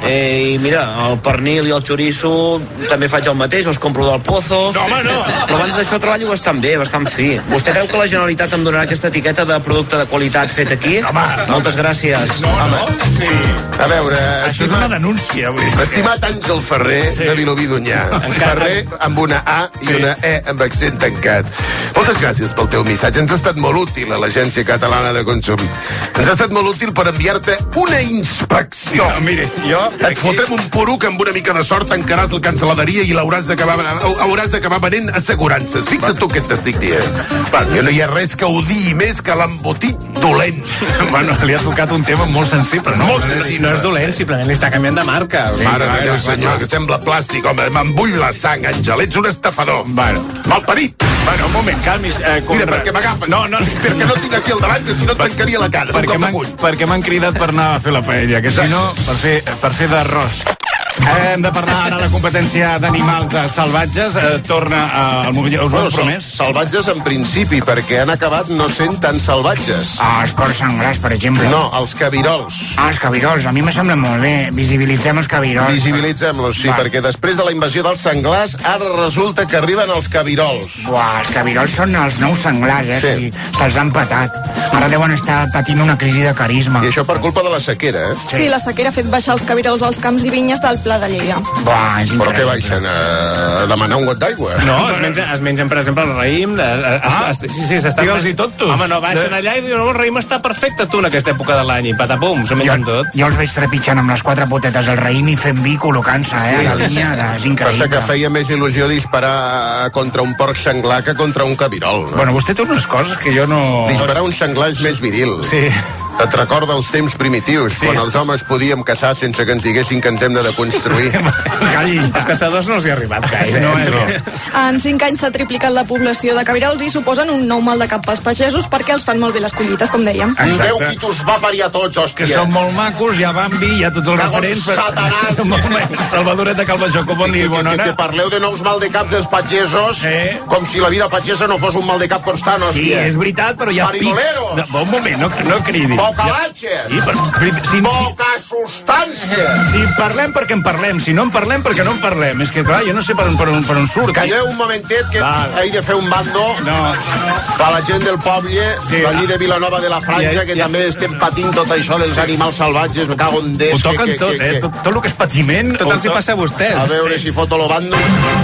i mira, el pernil i el xoriço també faig el mateix, els compro del Pozo. No, home, no! Però abans d'això treballo bastant bé, bastant fi. Vostè creu que la Generalitat em donarà aquesta etiqueta de producte de qualitat fet aquí? Moltes gràcies. Sí. A veure... Això és una denúncia, avui. Estimat Àngel Ferrer, de Vilobí d'Onyar. Ferrer amb una A i una E amb accent tancat. Moltes gràcies pel teu missatge. Ens ha estat molt útil a l'Agència Catalana de Consum. Ens ha estat molt útil per enviar-te una inspecció. No, mire, jo... Et fotrem un puro que amb una mica de sort tancaràs la cancel·laderia i hauràs d'acabar venent assegurances. Fixa't tu què t'estic dient. Que no hi ha res que odiï més que l'embotit dolent. Bueno, li ha tocat un tema molt sensible, no? Molt sensible. No és dolent, simplement li està canviant de marca. Mare de Déu, senyor, que sembla plàstic. Home, m'embull la sang, Àngel. Ets un estafador. Bueno. Malparit. Bueno, un moment, calmis. Mira, perquè m'agafen. No. Perquè no tinc aquí al davant, que si no et tancaria la cara. Perquè m'han cridat per anar a fer la paella, que si no, per fer d'arròs. Hem de parlar ara de la competència d'animals salvatges. Torna al moment... Us ho hem promès? Salvatges en principi, perquè han acabat no sent tan salvatges. Els porcs senglars, per exemple. No, els cabirols. Els cabirols, a mi me sembla molt bé. Visibilitzem els cabirols. Visibilitzem-los, sí, perquè després de la invasió dels senglars, ara resulta que arriben els cabirols. Buah, els cabirols són els nous senglars, eh? Sí. Se'ls han patat. Ara deuen estar patint una crisi de carisma. I això per culpa de la sequera, eh? Sí, la sequera ha fet baixar els cabirols als camps i vinyes del Pla de Lleida. Buah, és però què baixen? A demanar un got d'aigua? No, es mengen, per exemple, el raïm. Sí, s'estan... Digue'ls-hi tot, tu. Home, no, baixen allà i diuen, el raïm està perfecte, tu, en aquesta època de l'any. I patapum, s'ho mengen tot. Jo els veig trepitjant amb les 4 potetes el raïm i fent vi col·locant-se, a la línia. És increïble. Passa que feia més il·lusió disparar contra un porc senglar que contra un cabirol. No? Bueno, vostè té unes coses que jo no... Disparar un senglar és més viril. Sí. Et recorda els temps primitius, quan els homes podíem caçar sense que ens diguessin que ens hem de deconstruir. Els caçadors no els hi ha arribat gaire. No. En 5 anys s'ha triplicat la població de cabirols i suposen un nou mal de cap pels pagesos perquè els fan molt bé les collites, com dèiem. Déu qui t'us va parir a tots, hòstia. Que són molt macos, hi ha Bambi, hi ha tots els referents. Satanàs! Salvadoret de Calvajó, bon dia i bona hora. Que parleu de nous mal de cap dels pagesos com si la vida pagesa no fos un mal de cap constant, hòstia. Sí, és veritat, però hi ha pics. Un moment, no cridi. Bocalatges! Sí, Boca substància! Si parlem perquè en parlem, si no en parlem perquè no en parlem. És que, clar, jo no sé per on surt. Calleu un momentet que he de fer un bando per la gent del poble, d'allí de Vilanova de la Franja, que també estem patint tot això dels animals salvatges, me cago en Déu. Ho toquen tot, tot el que és patiment. Tot els hi passa a vostès. A veure si foto lo bando.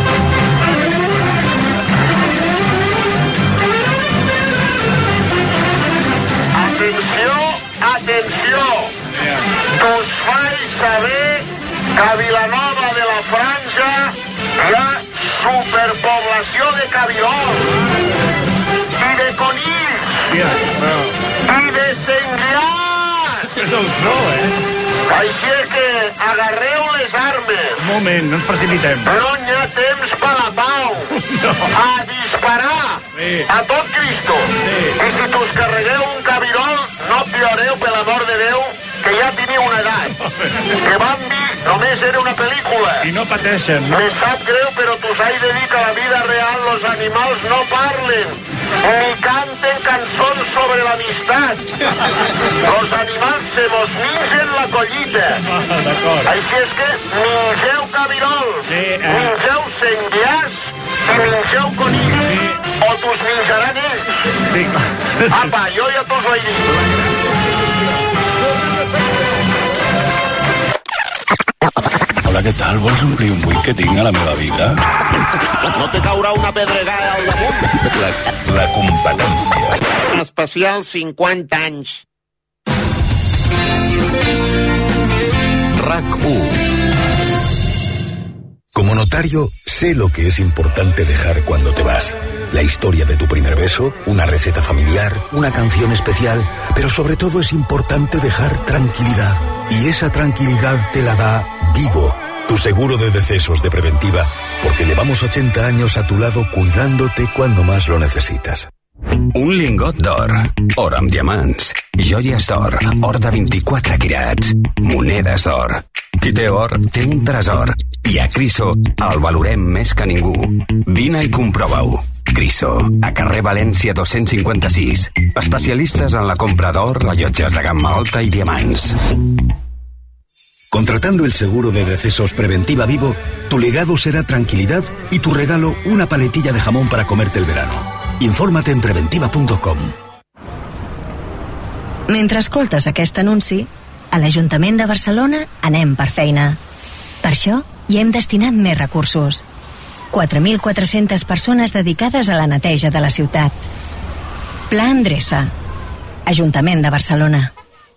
Atenció! Us faig saber que a Vilanova de la Franja hi ha superpoblació de cabirols i de conills i de senglars. És el zoo, Així que agarreu les armes. Un moment, no ens precipitem. No hi ha temps per la pau. A disparar a tot Cristo. I si t'us carregueu un cabirol, no pioreu, per l'amor de Déu, que ja teniu una edat. Que Bambi només era una pel·lícula. I no pateixen, no? Me sap greu, però t'us he de dir que a la vida real los animals no parlen, ni canten, canten cançons sobre l'amistat. Los animals se mos mingen la collita. Així és que mingeu cabirols, mingeu senglars i mingeu conills, o t'us menjaran ells. Apa, jo ja t'us ho he dit. Hola, què tal? Vols omplir un buit que tinc a la meva vida? No te caurà una pedregada al damunt. La competència. Especial 50 anys. RAC 1. Como notario, sé lo que es importante dejar cuando te vas. La historia de tu primer beso, una receta familiar, una canción especial, pero sobre todo es importante dejar tranquilidad. Y esa tranquilidad te la da Vivo, tu seguro de decesos de preventiva, porque llevamos 80 años a tu lado cuidándote cuando más lo necesitas. Un lingot d'or, or amb diamants, joies d'or, or de 24 quirats, monedes d'or. Qui té or, té un tresor. I a Criso el valorem més que ningú. Vine i comprova-ho. Criso, a carrer València 256. Especialistes en la compra d'or, rellotges de gamma alta i diamants. Contratando el seguro de decesos Preventiva Vivo, tu legado será tranquilidad y tu regalo una paletilla de jamón para comerte el verano. Infórmate en preventiva.com. Mentre escoltes aquest anunci, a l'Ajuntament de Barcelona anem per feina. Per això hi hem destinat més recursos. 4.400 persones dedicades a la neteja de la ciutat. Pla Endreça. Ajuntament de Barcelona.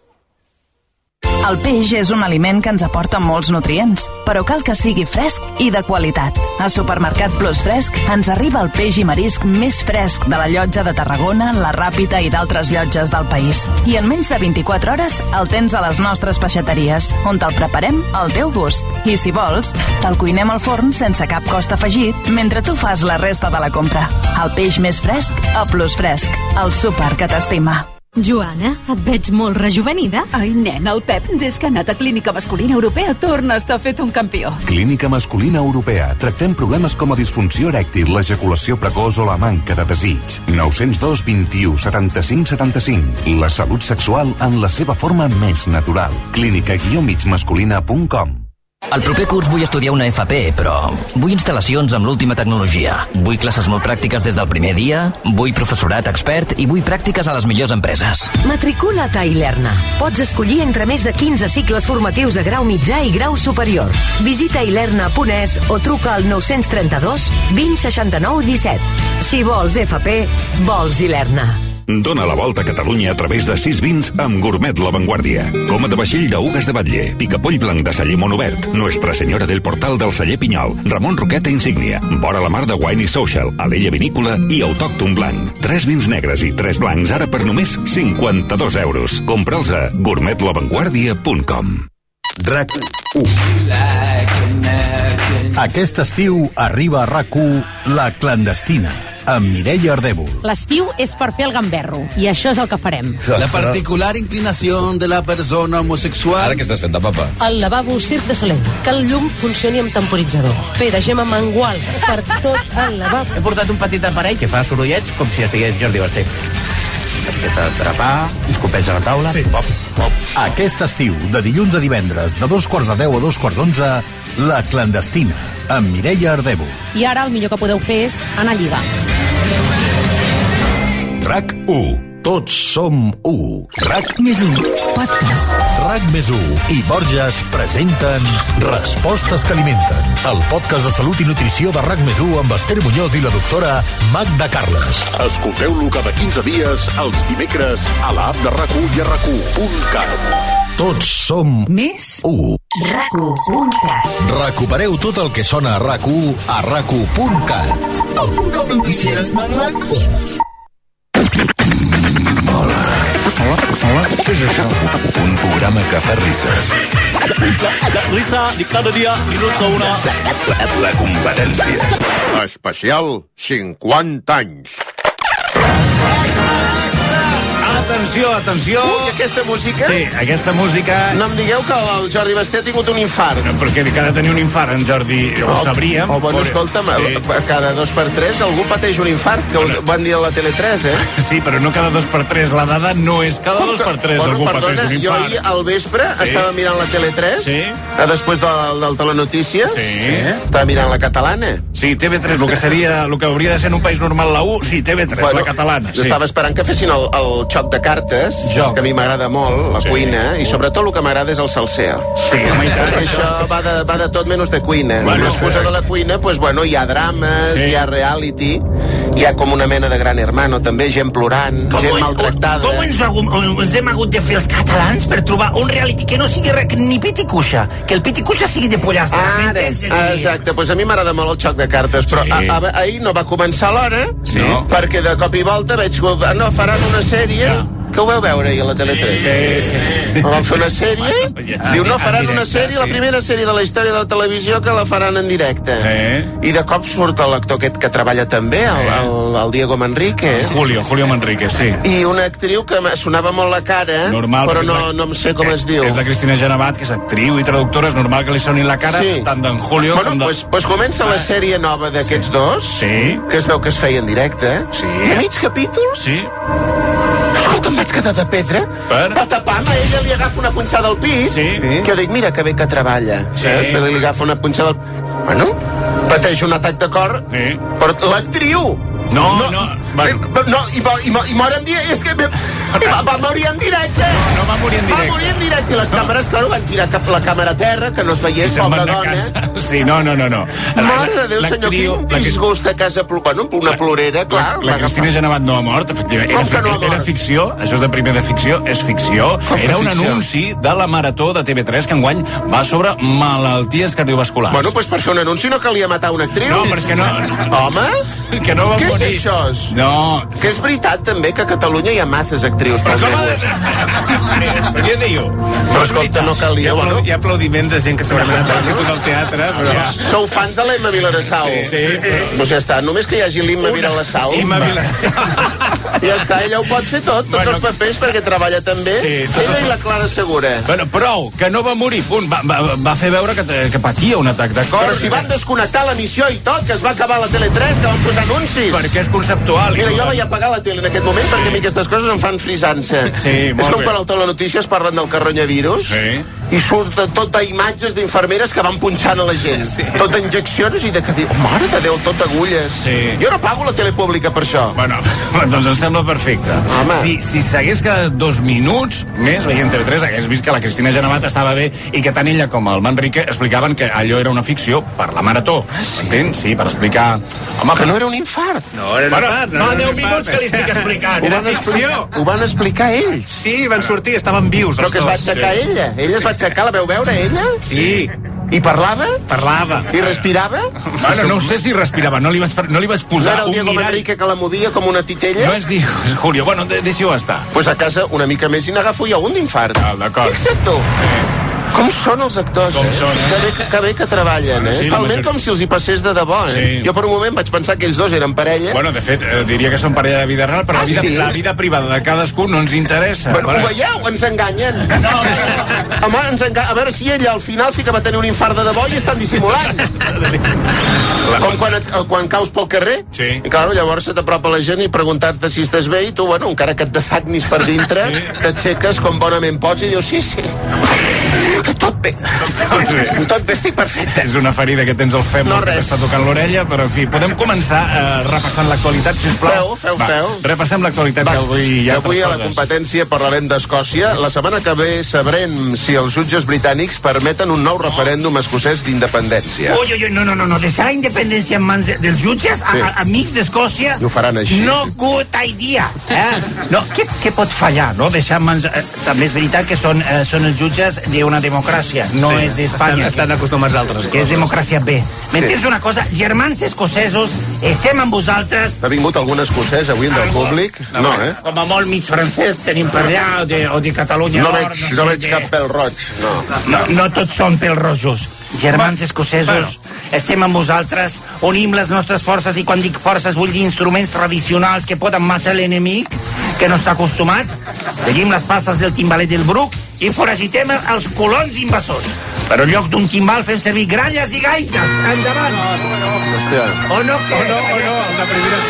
El peix és un aliment que ens aporta molts nutrients, però cal que sigui fresc i de qualitat. A Supermercat Plus Fresc ens arriba el peix i marisc més fresc de la Llotja de Tarragona, la Ràpita i d'altres llotges del país. I en menys de 24 hores el tens a les nostres peixateries, on te'l preparem al teu gust. I si vols, te'l cuinem al forn sense cap cost afegit mentre tu fas la resta de la compra. El peix més fresc a Plus Fresc, el súper que t'estima. Joana, et veig molt rejuvenida. Ai, nen, el Pep, des que ha anat a Clínica Masculina Europea, torna a estar fet un campió. Clínica Masculina Europea. Tractem problemes com la disfunció erèctil, l'ejaculació precoç o la manca de desig. 902 21 75 75. La salut sexual en la seva forma més natural. clínica-migmasculina.com. El proper curs vull estudiar una FP, però vull instal·lacions amb l'última tecnologia. Vull classes molt pràctiques des del primer dia, vull professorat expert i vull pràctiques a les millors empreses. Matricula't a Ilerna. Pots escollir entre més de 15 cicles formatius de grau mitjà i grau superior. Visita ilerna.es o truca al 932 20 69 17. Si vols FP, vols Ilerna. Dóna la volta a Catalunya a través de 6 vins amb Gourmet La Vanguardia. Coma de vaixell d'Ugues de Batlle, picapoll blanc de celler Monobert, Nuestra Senyora del Portal del celler Pinyol, Ramon Roqueta Insígnia, Vora la Mar de Wine i Social, Alella Vinícola i Autòcton Blanc. 3 vins negres i 3 blancs ara per només 52 euros. Compra'ls a gourmetlavanguardia.com. RAC 1. Aquest estiu arriba a RAC 1 La Clandestina, amb Mireia Ardèvol. L'estiu és per fer el gamberro, i això és el que farem. La particular inclinació de la persona homosexual... Ara què estàs fent de papa? El lavabo Circ de Soler. Que el llum funcioni amb temporitzador. Fer de gema mangual per tot el lavabo. He portat un petit aparell que fa sorollets com si estigués Jordi Basté. Targeta d'atrapar, escopets a la taula, sí. Pop, pop. Aquest estiu, de dilluns a divendres, de 2:10 a 2:11, La Clandestina, amb Mireia Ardèvol. I ara el millor que podeu fer és anar a lligar. RAC 1. Tots som 1. RAC més 1. Podcast. RAC més 1 i Borges presenten Respostes que alimenten, el podcast de salut i nutrició de RAC més 1 amb Esther Muñoz i la doctora Magda Carles. Escolteu-lo cada 15 dies, els dimecres, a l'app de RAC1 i a RAC1.cat. Tots som més 1. RAC1.cat. Recupereu tot el que sona a RAC1 a RAC1.cat. El punt de notícies de RAC1. Què és això? Un programa que fa risa. Risa de cada dia, minuts a una. La competència. Especial 50 anys. atenció. I aquesta música? Sí, aquesta música... No em digueu que el Jordi Basté ha tingut un infart. No, perquè que ha de tenir un infart, en Jordi, ho sabríem. Bueno, escolta'm, cada 2x3 algú pateix un infart, que ho van dir a la Tele3, Sí, però no cada 2x3. La dada no és cada 2x3 algú pateix un infart. Jo ahir al vespre estava mirant la Tele3, després del Telenotícies, estava mirant la catalana. Sí, TV3, el que hauria de ser en un país normal la U, sí, TV3, la catalana. Jo estava esperant que fessin el xoc de cartes, que a mi m'agrada molt, la cuina, i sobretot el que m'agrada és el salseo. Sí, perquè això va de tot menys de cuina. Amb l'excusa de la cuina, hi ha drames, hi ha reality, hi ha com una mena de Gran Hermano, també, gent plorant, gent maltractada. Com ens hem hagut de fer els catalans per trobar un reality que no sigui ni pit i cuixa, que el pit i cuixa sigui de pollastre. Exacte, doncs a mi m'agrada molt el xoc de cartes, però ahir no va començar a l'hora, perquè de cop i volta veig que faran una sèrie... Que ho veu veure ahir a la Tele3? Sí. Van fer una sèrie? Diu, faran una sèrie, la primera sèrie de la història de la televisió que la faran en directe. I de cop surt l'actor aquest que treballa també, el Diego Manrique. Julio Manrique, sí. I una actriu que sonava molt la cara, però no em sé com es diu. És la Cristina Genevat, que és actriu i traductora, és normal que li soni la cara tant d'en Julio com de... Doncs comença la sèrie nova d'aquests dos, que es veu que es feia en directe, i a mig capítol... Escolta, em vaig quedar de pedra. Patapam, a ella li agafa una punxada al pit, que jo dic, mira que bé que treballa. Però li agafa una punxada al pit. Bueno, pateix un atac de cor, però l'actriu... I mor en directe. És que va morir en directe. No va morir en directe. Va morir en directe. I les càmeres, clar, van tirar la càmera a terra, que no es veiés, pobra dona. Sí, no. Mare de Déu, senyor, quin disgust a casa... Bueno, una plorera, clar. La Cristina Genevat no ha mort, efectivament. Com que no ha mort? Era ficció, això és de primer de ficció, és ficció. Era un anunci de la Marató de TV3 que enguany va sobre malalties cardiovasculars. Bueno, doncs per fer un anunci no calia matar una actriu. No, però és que no... Home? Que no va morir. Què és això? No. Que és veritat, també, que a Catalunya hi ha masses actrius. Però què diu? Però escolta, no calia... Hi ha aplaudiments de gent que segurament ha tingut al teatre, però... Sou fans de l'Emma Vilareçau? Sí. Doncs ja està, només que hi hagi l'Emma Vilareçau. Ja està, ella ho pot fer tot, tots els papers, perquè treballa també. Ella i la Clara Segura. Bueno, prou, que no va morir, punt. Va fer veure que patia un atac de cor. Però si van desconnectar l'emissió i tot, que es va acabar la Tele3, que van posar anuncis. Perquè és conceptual. Mira, jo vaig apagar la tele en aquest moment perquè a mi aquestes coses em fan frisar-se. Sí, molt bé. És com quan al Telenotícies parlen del carronyavirus i surten tot d'imatges d'infermeres que van punxant a la gent. Tot d'injeccions i de que diu, mare de Déu, tot agulles. Jo no pago la tele pública per això. Bueno, doncs em sembla perfecte. Si s'hagués quedat 2 minuts més veient TV3, hagués vist que la Cristina Genevat estava bé i que tant ella com el Manrique explicaven que allò era una ficció per la Marató. Entens? Sí, per explicar... Home, que no era un infart. No, era un infart. Fa 10 minuts que li estic explicant. Era ficció. Ho van explicar ells. Sí, van sortir, estaven vius. Però que es va aixecar ella. Ella es va aixecar, la veu veure, ella? Sí. I parlava? Parlava. I respirava? Bueno, no sé si respirava, no li vaig posar un mirall. Era el Diego Manrique que la movia com una titella? No és Diego, és Julio. Bueno, deixi-ho estar. Pues a casa una mica més i n'agafo jo un d'infart. D'acord. Fixa't tu. Com són els actors, Que bé que treballen, És talment com si els hi passés de debò, Jo per un moment vaig pensar que ells dos eren parella. Bueno, de fet, diria que són parella de vida real, però la vida privada de cadascú no ens interessa. Bueno, ho veieu? Ens enganyen. Home, a veure si ella al final sí que va tenir un infart de debò i estan dissimulant. Com quan caus pel carrer. Sí. I clar, llavors se t'apropa la gent i preguntar-te si estàs bé i tu, bueno, encara que et dessagnis per dintre, t'aixeques com bonament pots i dius, sí. Tot bé. Tot bé, estic perfecte. És una ferida que tens al fèmur que t'està tocant l'orella, però en fi, podem començar repassant l'actualitat, sisplau. Feu. Repassem l'actualitat que avui hi ha altres coses. Avui a la competència parlarem d'Escòcia. La setmana que ve sabrem si els jutges britànics permeten un nou referèndum escocès d'independència. No, deixar la independència en mans dels jutges, amics d'Escòcia, ho faran així. No good idea. No, què pot fallar, no? Deixar en mans... També és veritat que són els jutges d'una democràcia, no és d'Espanya. Estan acostumats a altres coses. Que és democràcia B. M'entens una cosa? Germans escocesos, estem amb vosaltres... Ha vingut algun escocès avui del públic? No, Com a molt mig francès tenim per allà, o de Catalunya Nord. No veig cap pèl roig, no. No tots són pèl rojos. Germans escocesos, estem amb vosaltres, unim les nostres forces, i quan dic forces vull dir instruments tradicionals que poden matar l'enemic, que no està acostumat. Seguim les passes del timbalet del Bruc i foragitem els colons invasors. Però en lloc d'un timbal fem servir gralles i gaites. Endavant. O no, què? O no, la primera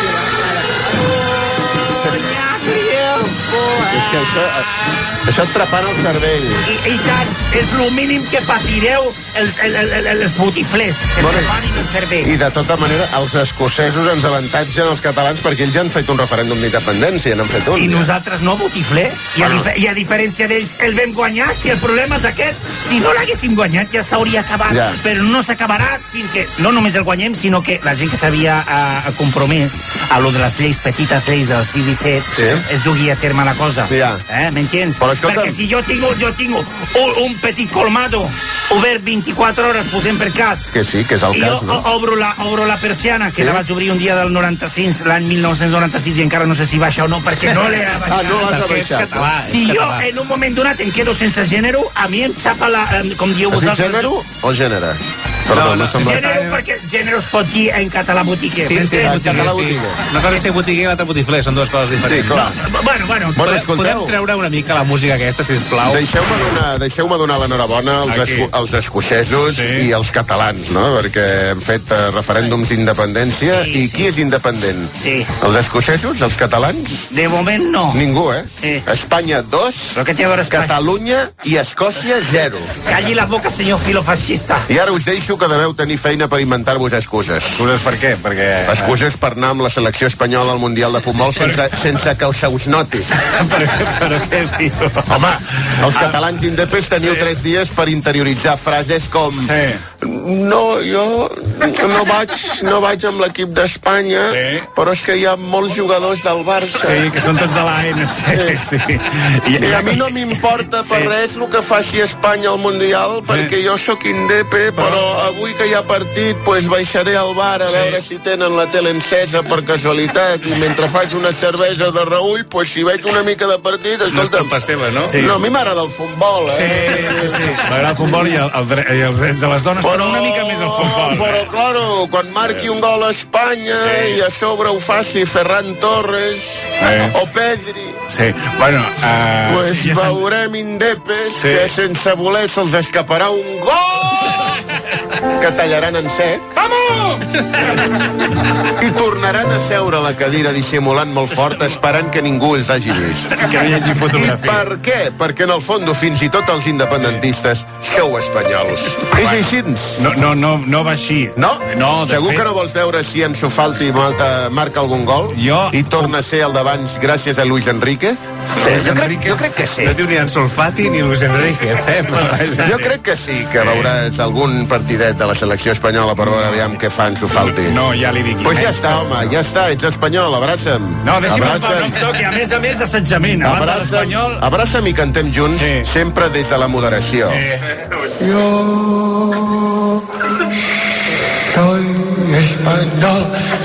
És que això et trepana el cervell. I tant, és el mínim que patireu els botiflers, que trepanin el cervell. I de tota manera, els escocesos ens avantatgen els catalans perquè ells ja han fet un referèndum d'independència, n'han fet un. I nosaltres no, botifler? I a diferència d'ells, el vam guanyar. Si el problema és aquest, si no l'haguéssim guanyat ja s'hauria acabat. Ja. Però no s'acabarà fins que no només el guanyem, sinó que la gent que s'havia compromès a lo de les lleis, petites lleis del 6 i 7, es dugui a terme la cosa. Ja. M'entens? Perquè si jo tinc un petit colmado obert 24 hores, posem per cas. Que sí, que és el cas, no? Obro la persiana, que la vaig obrir un dia del 96, l'any 1996, i encara no sé si baixa o no, perquè no l'he baixat. No l'has baixat. Si jo en un moment donat em quedo sense gènere, a mi em xapa com dieu vosaltres. Gènere o gènere? No, gènere perquè gènere es pot dir en català botiquer. Sí, en català botiquer. Una cosa és ser botiquer i l'altra botifler, són dues coses diferents. Sí, clar. Bueno, podem treure una mica la música aquesta, sisplau? Deixeu-me donar l'enhorabona als escocesos i als catalans, no? Perquè hem fet referèndums d'independència. I qui és independent? Sí. Els escocesos? Els catalans? De moment no. Ningú, Espanya 2, Catalunya i Escòcia 0. Calli la boca, senyor filofascista. I ara us deixo que deveu tenir feina per inventar-vos excuses. Excuses per què? Excuses per anar amb la selecció espanyola al Mundial de Futbol sense que se us noti. Però què diu? Home, els catalans indepes teniu 3 dies per interioritzar frases com no, jo no vaig amb l'equip d'Espanya, però és que hi ha molts jugadors del Barça. Sí, que són tots de l'ANC. Sí. I a mi no m'importa per res el que faci Espanya al Mundial, perquè jo sóc indepe, però avui que hi ha partit, baixaré al bar a veure si tenen la tele encesa per casualitat, i mentre faig una cervesa de Raül, si veig una mica de partit, escolta... No és culpa seva, no? No, a mi m'agrada el futbol, Sí. M'agrada el futbol i els drets de les dones, però una mica més el futbol. Però, claro, quan marqui un gol a Espanya i a sobre ho faci Ferran Torres o Pedri... Sí, bueno... veurem indepes que sense voler se'ls escaparà un gol que tallaran en sec. Vamos! I tornaran a seure a la cadira dissimulant molt fort, esperant que ningú els hagi vist. Que no hi hagi fotografia. I per què? Perquè en el fons fins i tot els independentistes sou espanyols. És així? No va així. No? Segur que no vols veure si Ansu Fati marca algun gol? I torna a ser el d'abans gràcies a Luis Enríquez? Jo crec que sí. No es diu ni Ansu Fati ni Luis Enríquez, Jo crec que sí, que veuràs algun partidet de la selecció espanyola per veure aviam què fa Ansu Fati. No, ja li dic. Ja està, home, ja està, ets espanyol, abraça'm. No, deixi'm no em toqui, a més assetjament. Abraça'm i cantem junts, sempre des de la moderació. Jo soy español,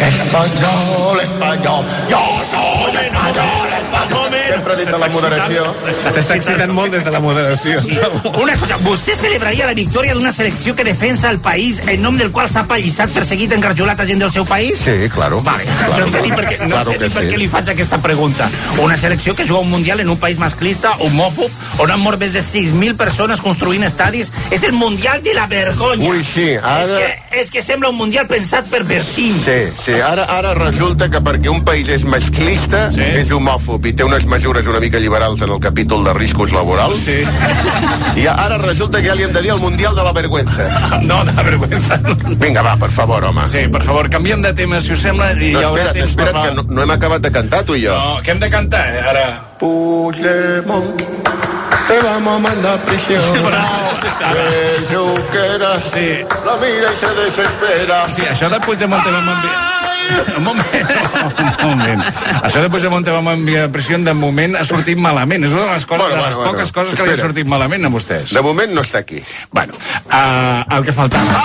yo soy español. Sempre des de la moderació. S'està excitant molt des de la moderació. Una cosa, vostè celebraria la victòria d'una selecció que defensa el país en nom del qual s'ha apallissat, perseguit, engarjolat a gent del seu país? Sí, claro. Vale. No sé ni per què li faig aquesta pregunta. Una selecció que juga un mundial en un país masclista, homòfob, on han mort més de 6.000 persones construint estadis. És el mundial de la vergonya. Ui, sí. És que sembla un mundial pensat per Bertín. Sí. Ara resulta que perquè un país és masclista, és homòfob i té unes mesures una mica liberals en el capítol de riscos laborals. Sí. I ara resulta que ja li hem de dir el Mundial de la Vergüenza. No, de la vergüenza. Vinga, va, per favor, home. Sí, per favor, canviem de tema, si us sembla, i hi haurà temps espera't, que no hem acabat de cantar, tu i jo. No, què hem de cantar, ara? Puigdemont, te vamos a mandar a prisión. El Junqueras la mira i se desespera. Sí, això de Puigdemont te vam enviar... Un moment. Això de Puigdemont te vam enviar a pressió, de moment ha sortit malament. És una de les poques coses que li ha sortit malament a vostès. De moment no està aquí. Bueno, el que faltava.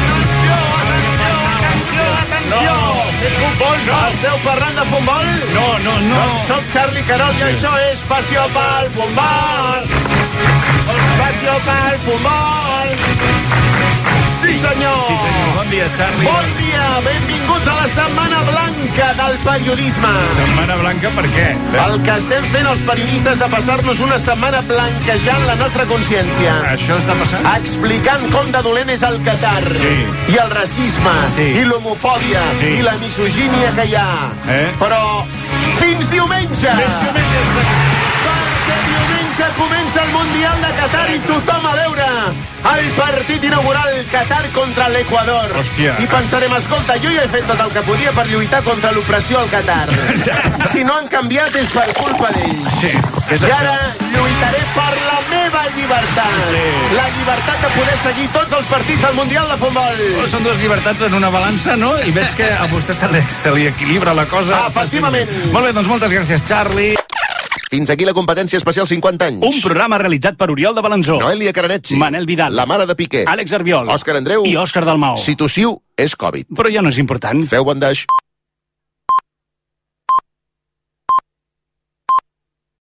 Atenció! Futbol, no! Esteu parlant de futbol? No. Doncs soc Charlie Carol i això és Passió pel Futbol. Passió pel Futbol. Sí, senyor. Sí, senyor. Bon dia, Charlie. Bon dia, benvinguts a la Setmana Blanca del periodisme. Setmana Blanca per què? El que estem fent els periodistes de passar-nos una setmana blanquejant la nostra consciència. Això està passant? Explicant com de dolent és el Qatar. Sí. I el racisme. Sí. I l'homofòbia. Sí. I la misogínia que hi ha. Però fins diumenge. Perquè diumenge comença el Mundial de Qatar i tothom a veure el partit inaugural Qatar contra l'Equador. Hòstia. I pensarem, escolta, jo ja he fet tot el que podia per lluitar contra l'opressió al Qatar. Si no han canviat és per culpa d'ells. Sí. I ara lluitaré per la meva llibertat. Sí. La llibertat de poder seguir tots els partits del Mundial de Futbol. Són dues llibertats en una balança, no? I veig que a vostè se li equilibra la cosa. Efectivament. Molt bé, doncs moltes gràcies, Charlie. Fins aquí la competència especial 50 anys. Un programa realitzat per Oriol de Balanzó, Noelia Caranetzi, Manel Vidal, la mare de Piqué, Àlex Arbiol, Òscar Andreu i Òscar Dalmau. Si tossiu, és Covid. Però ja no és important. Feu bon daix.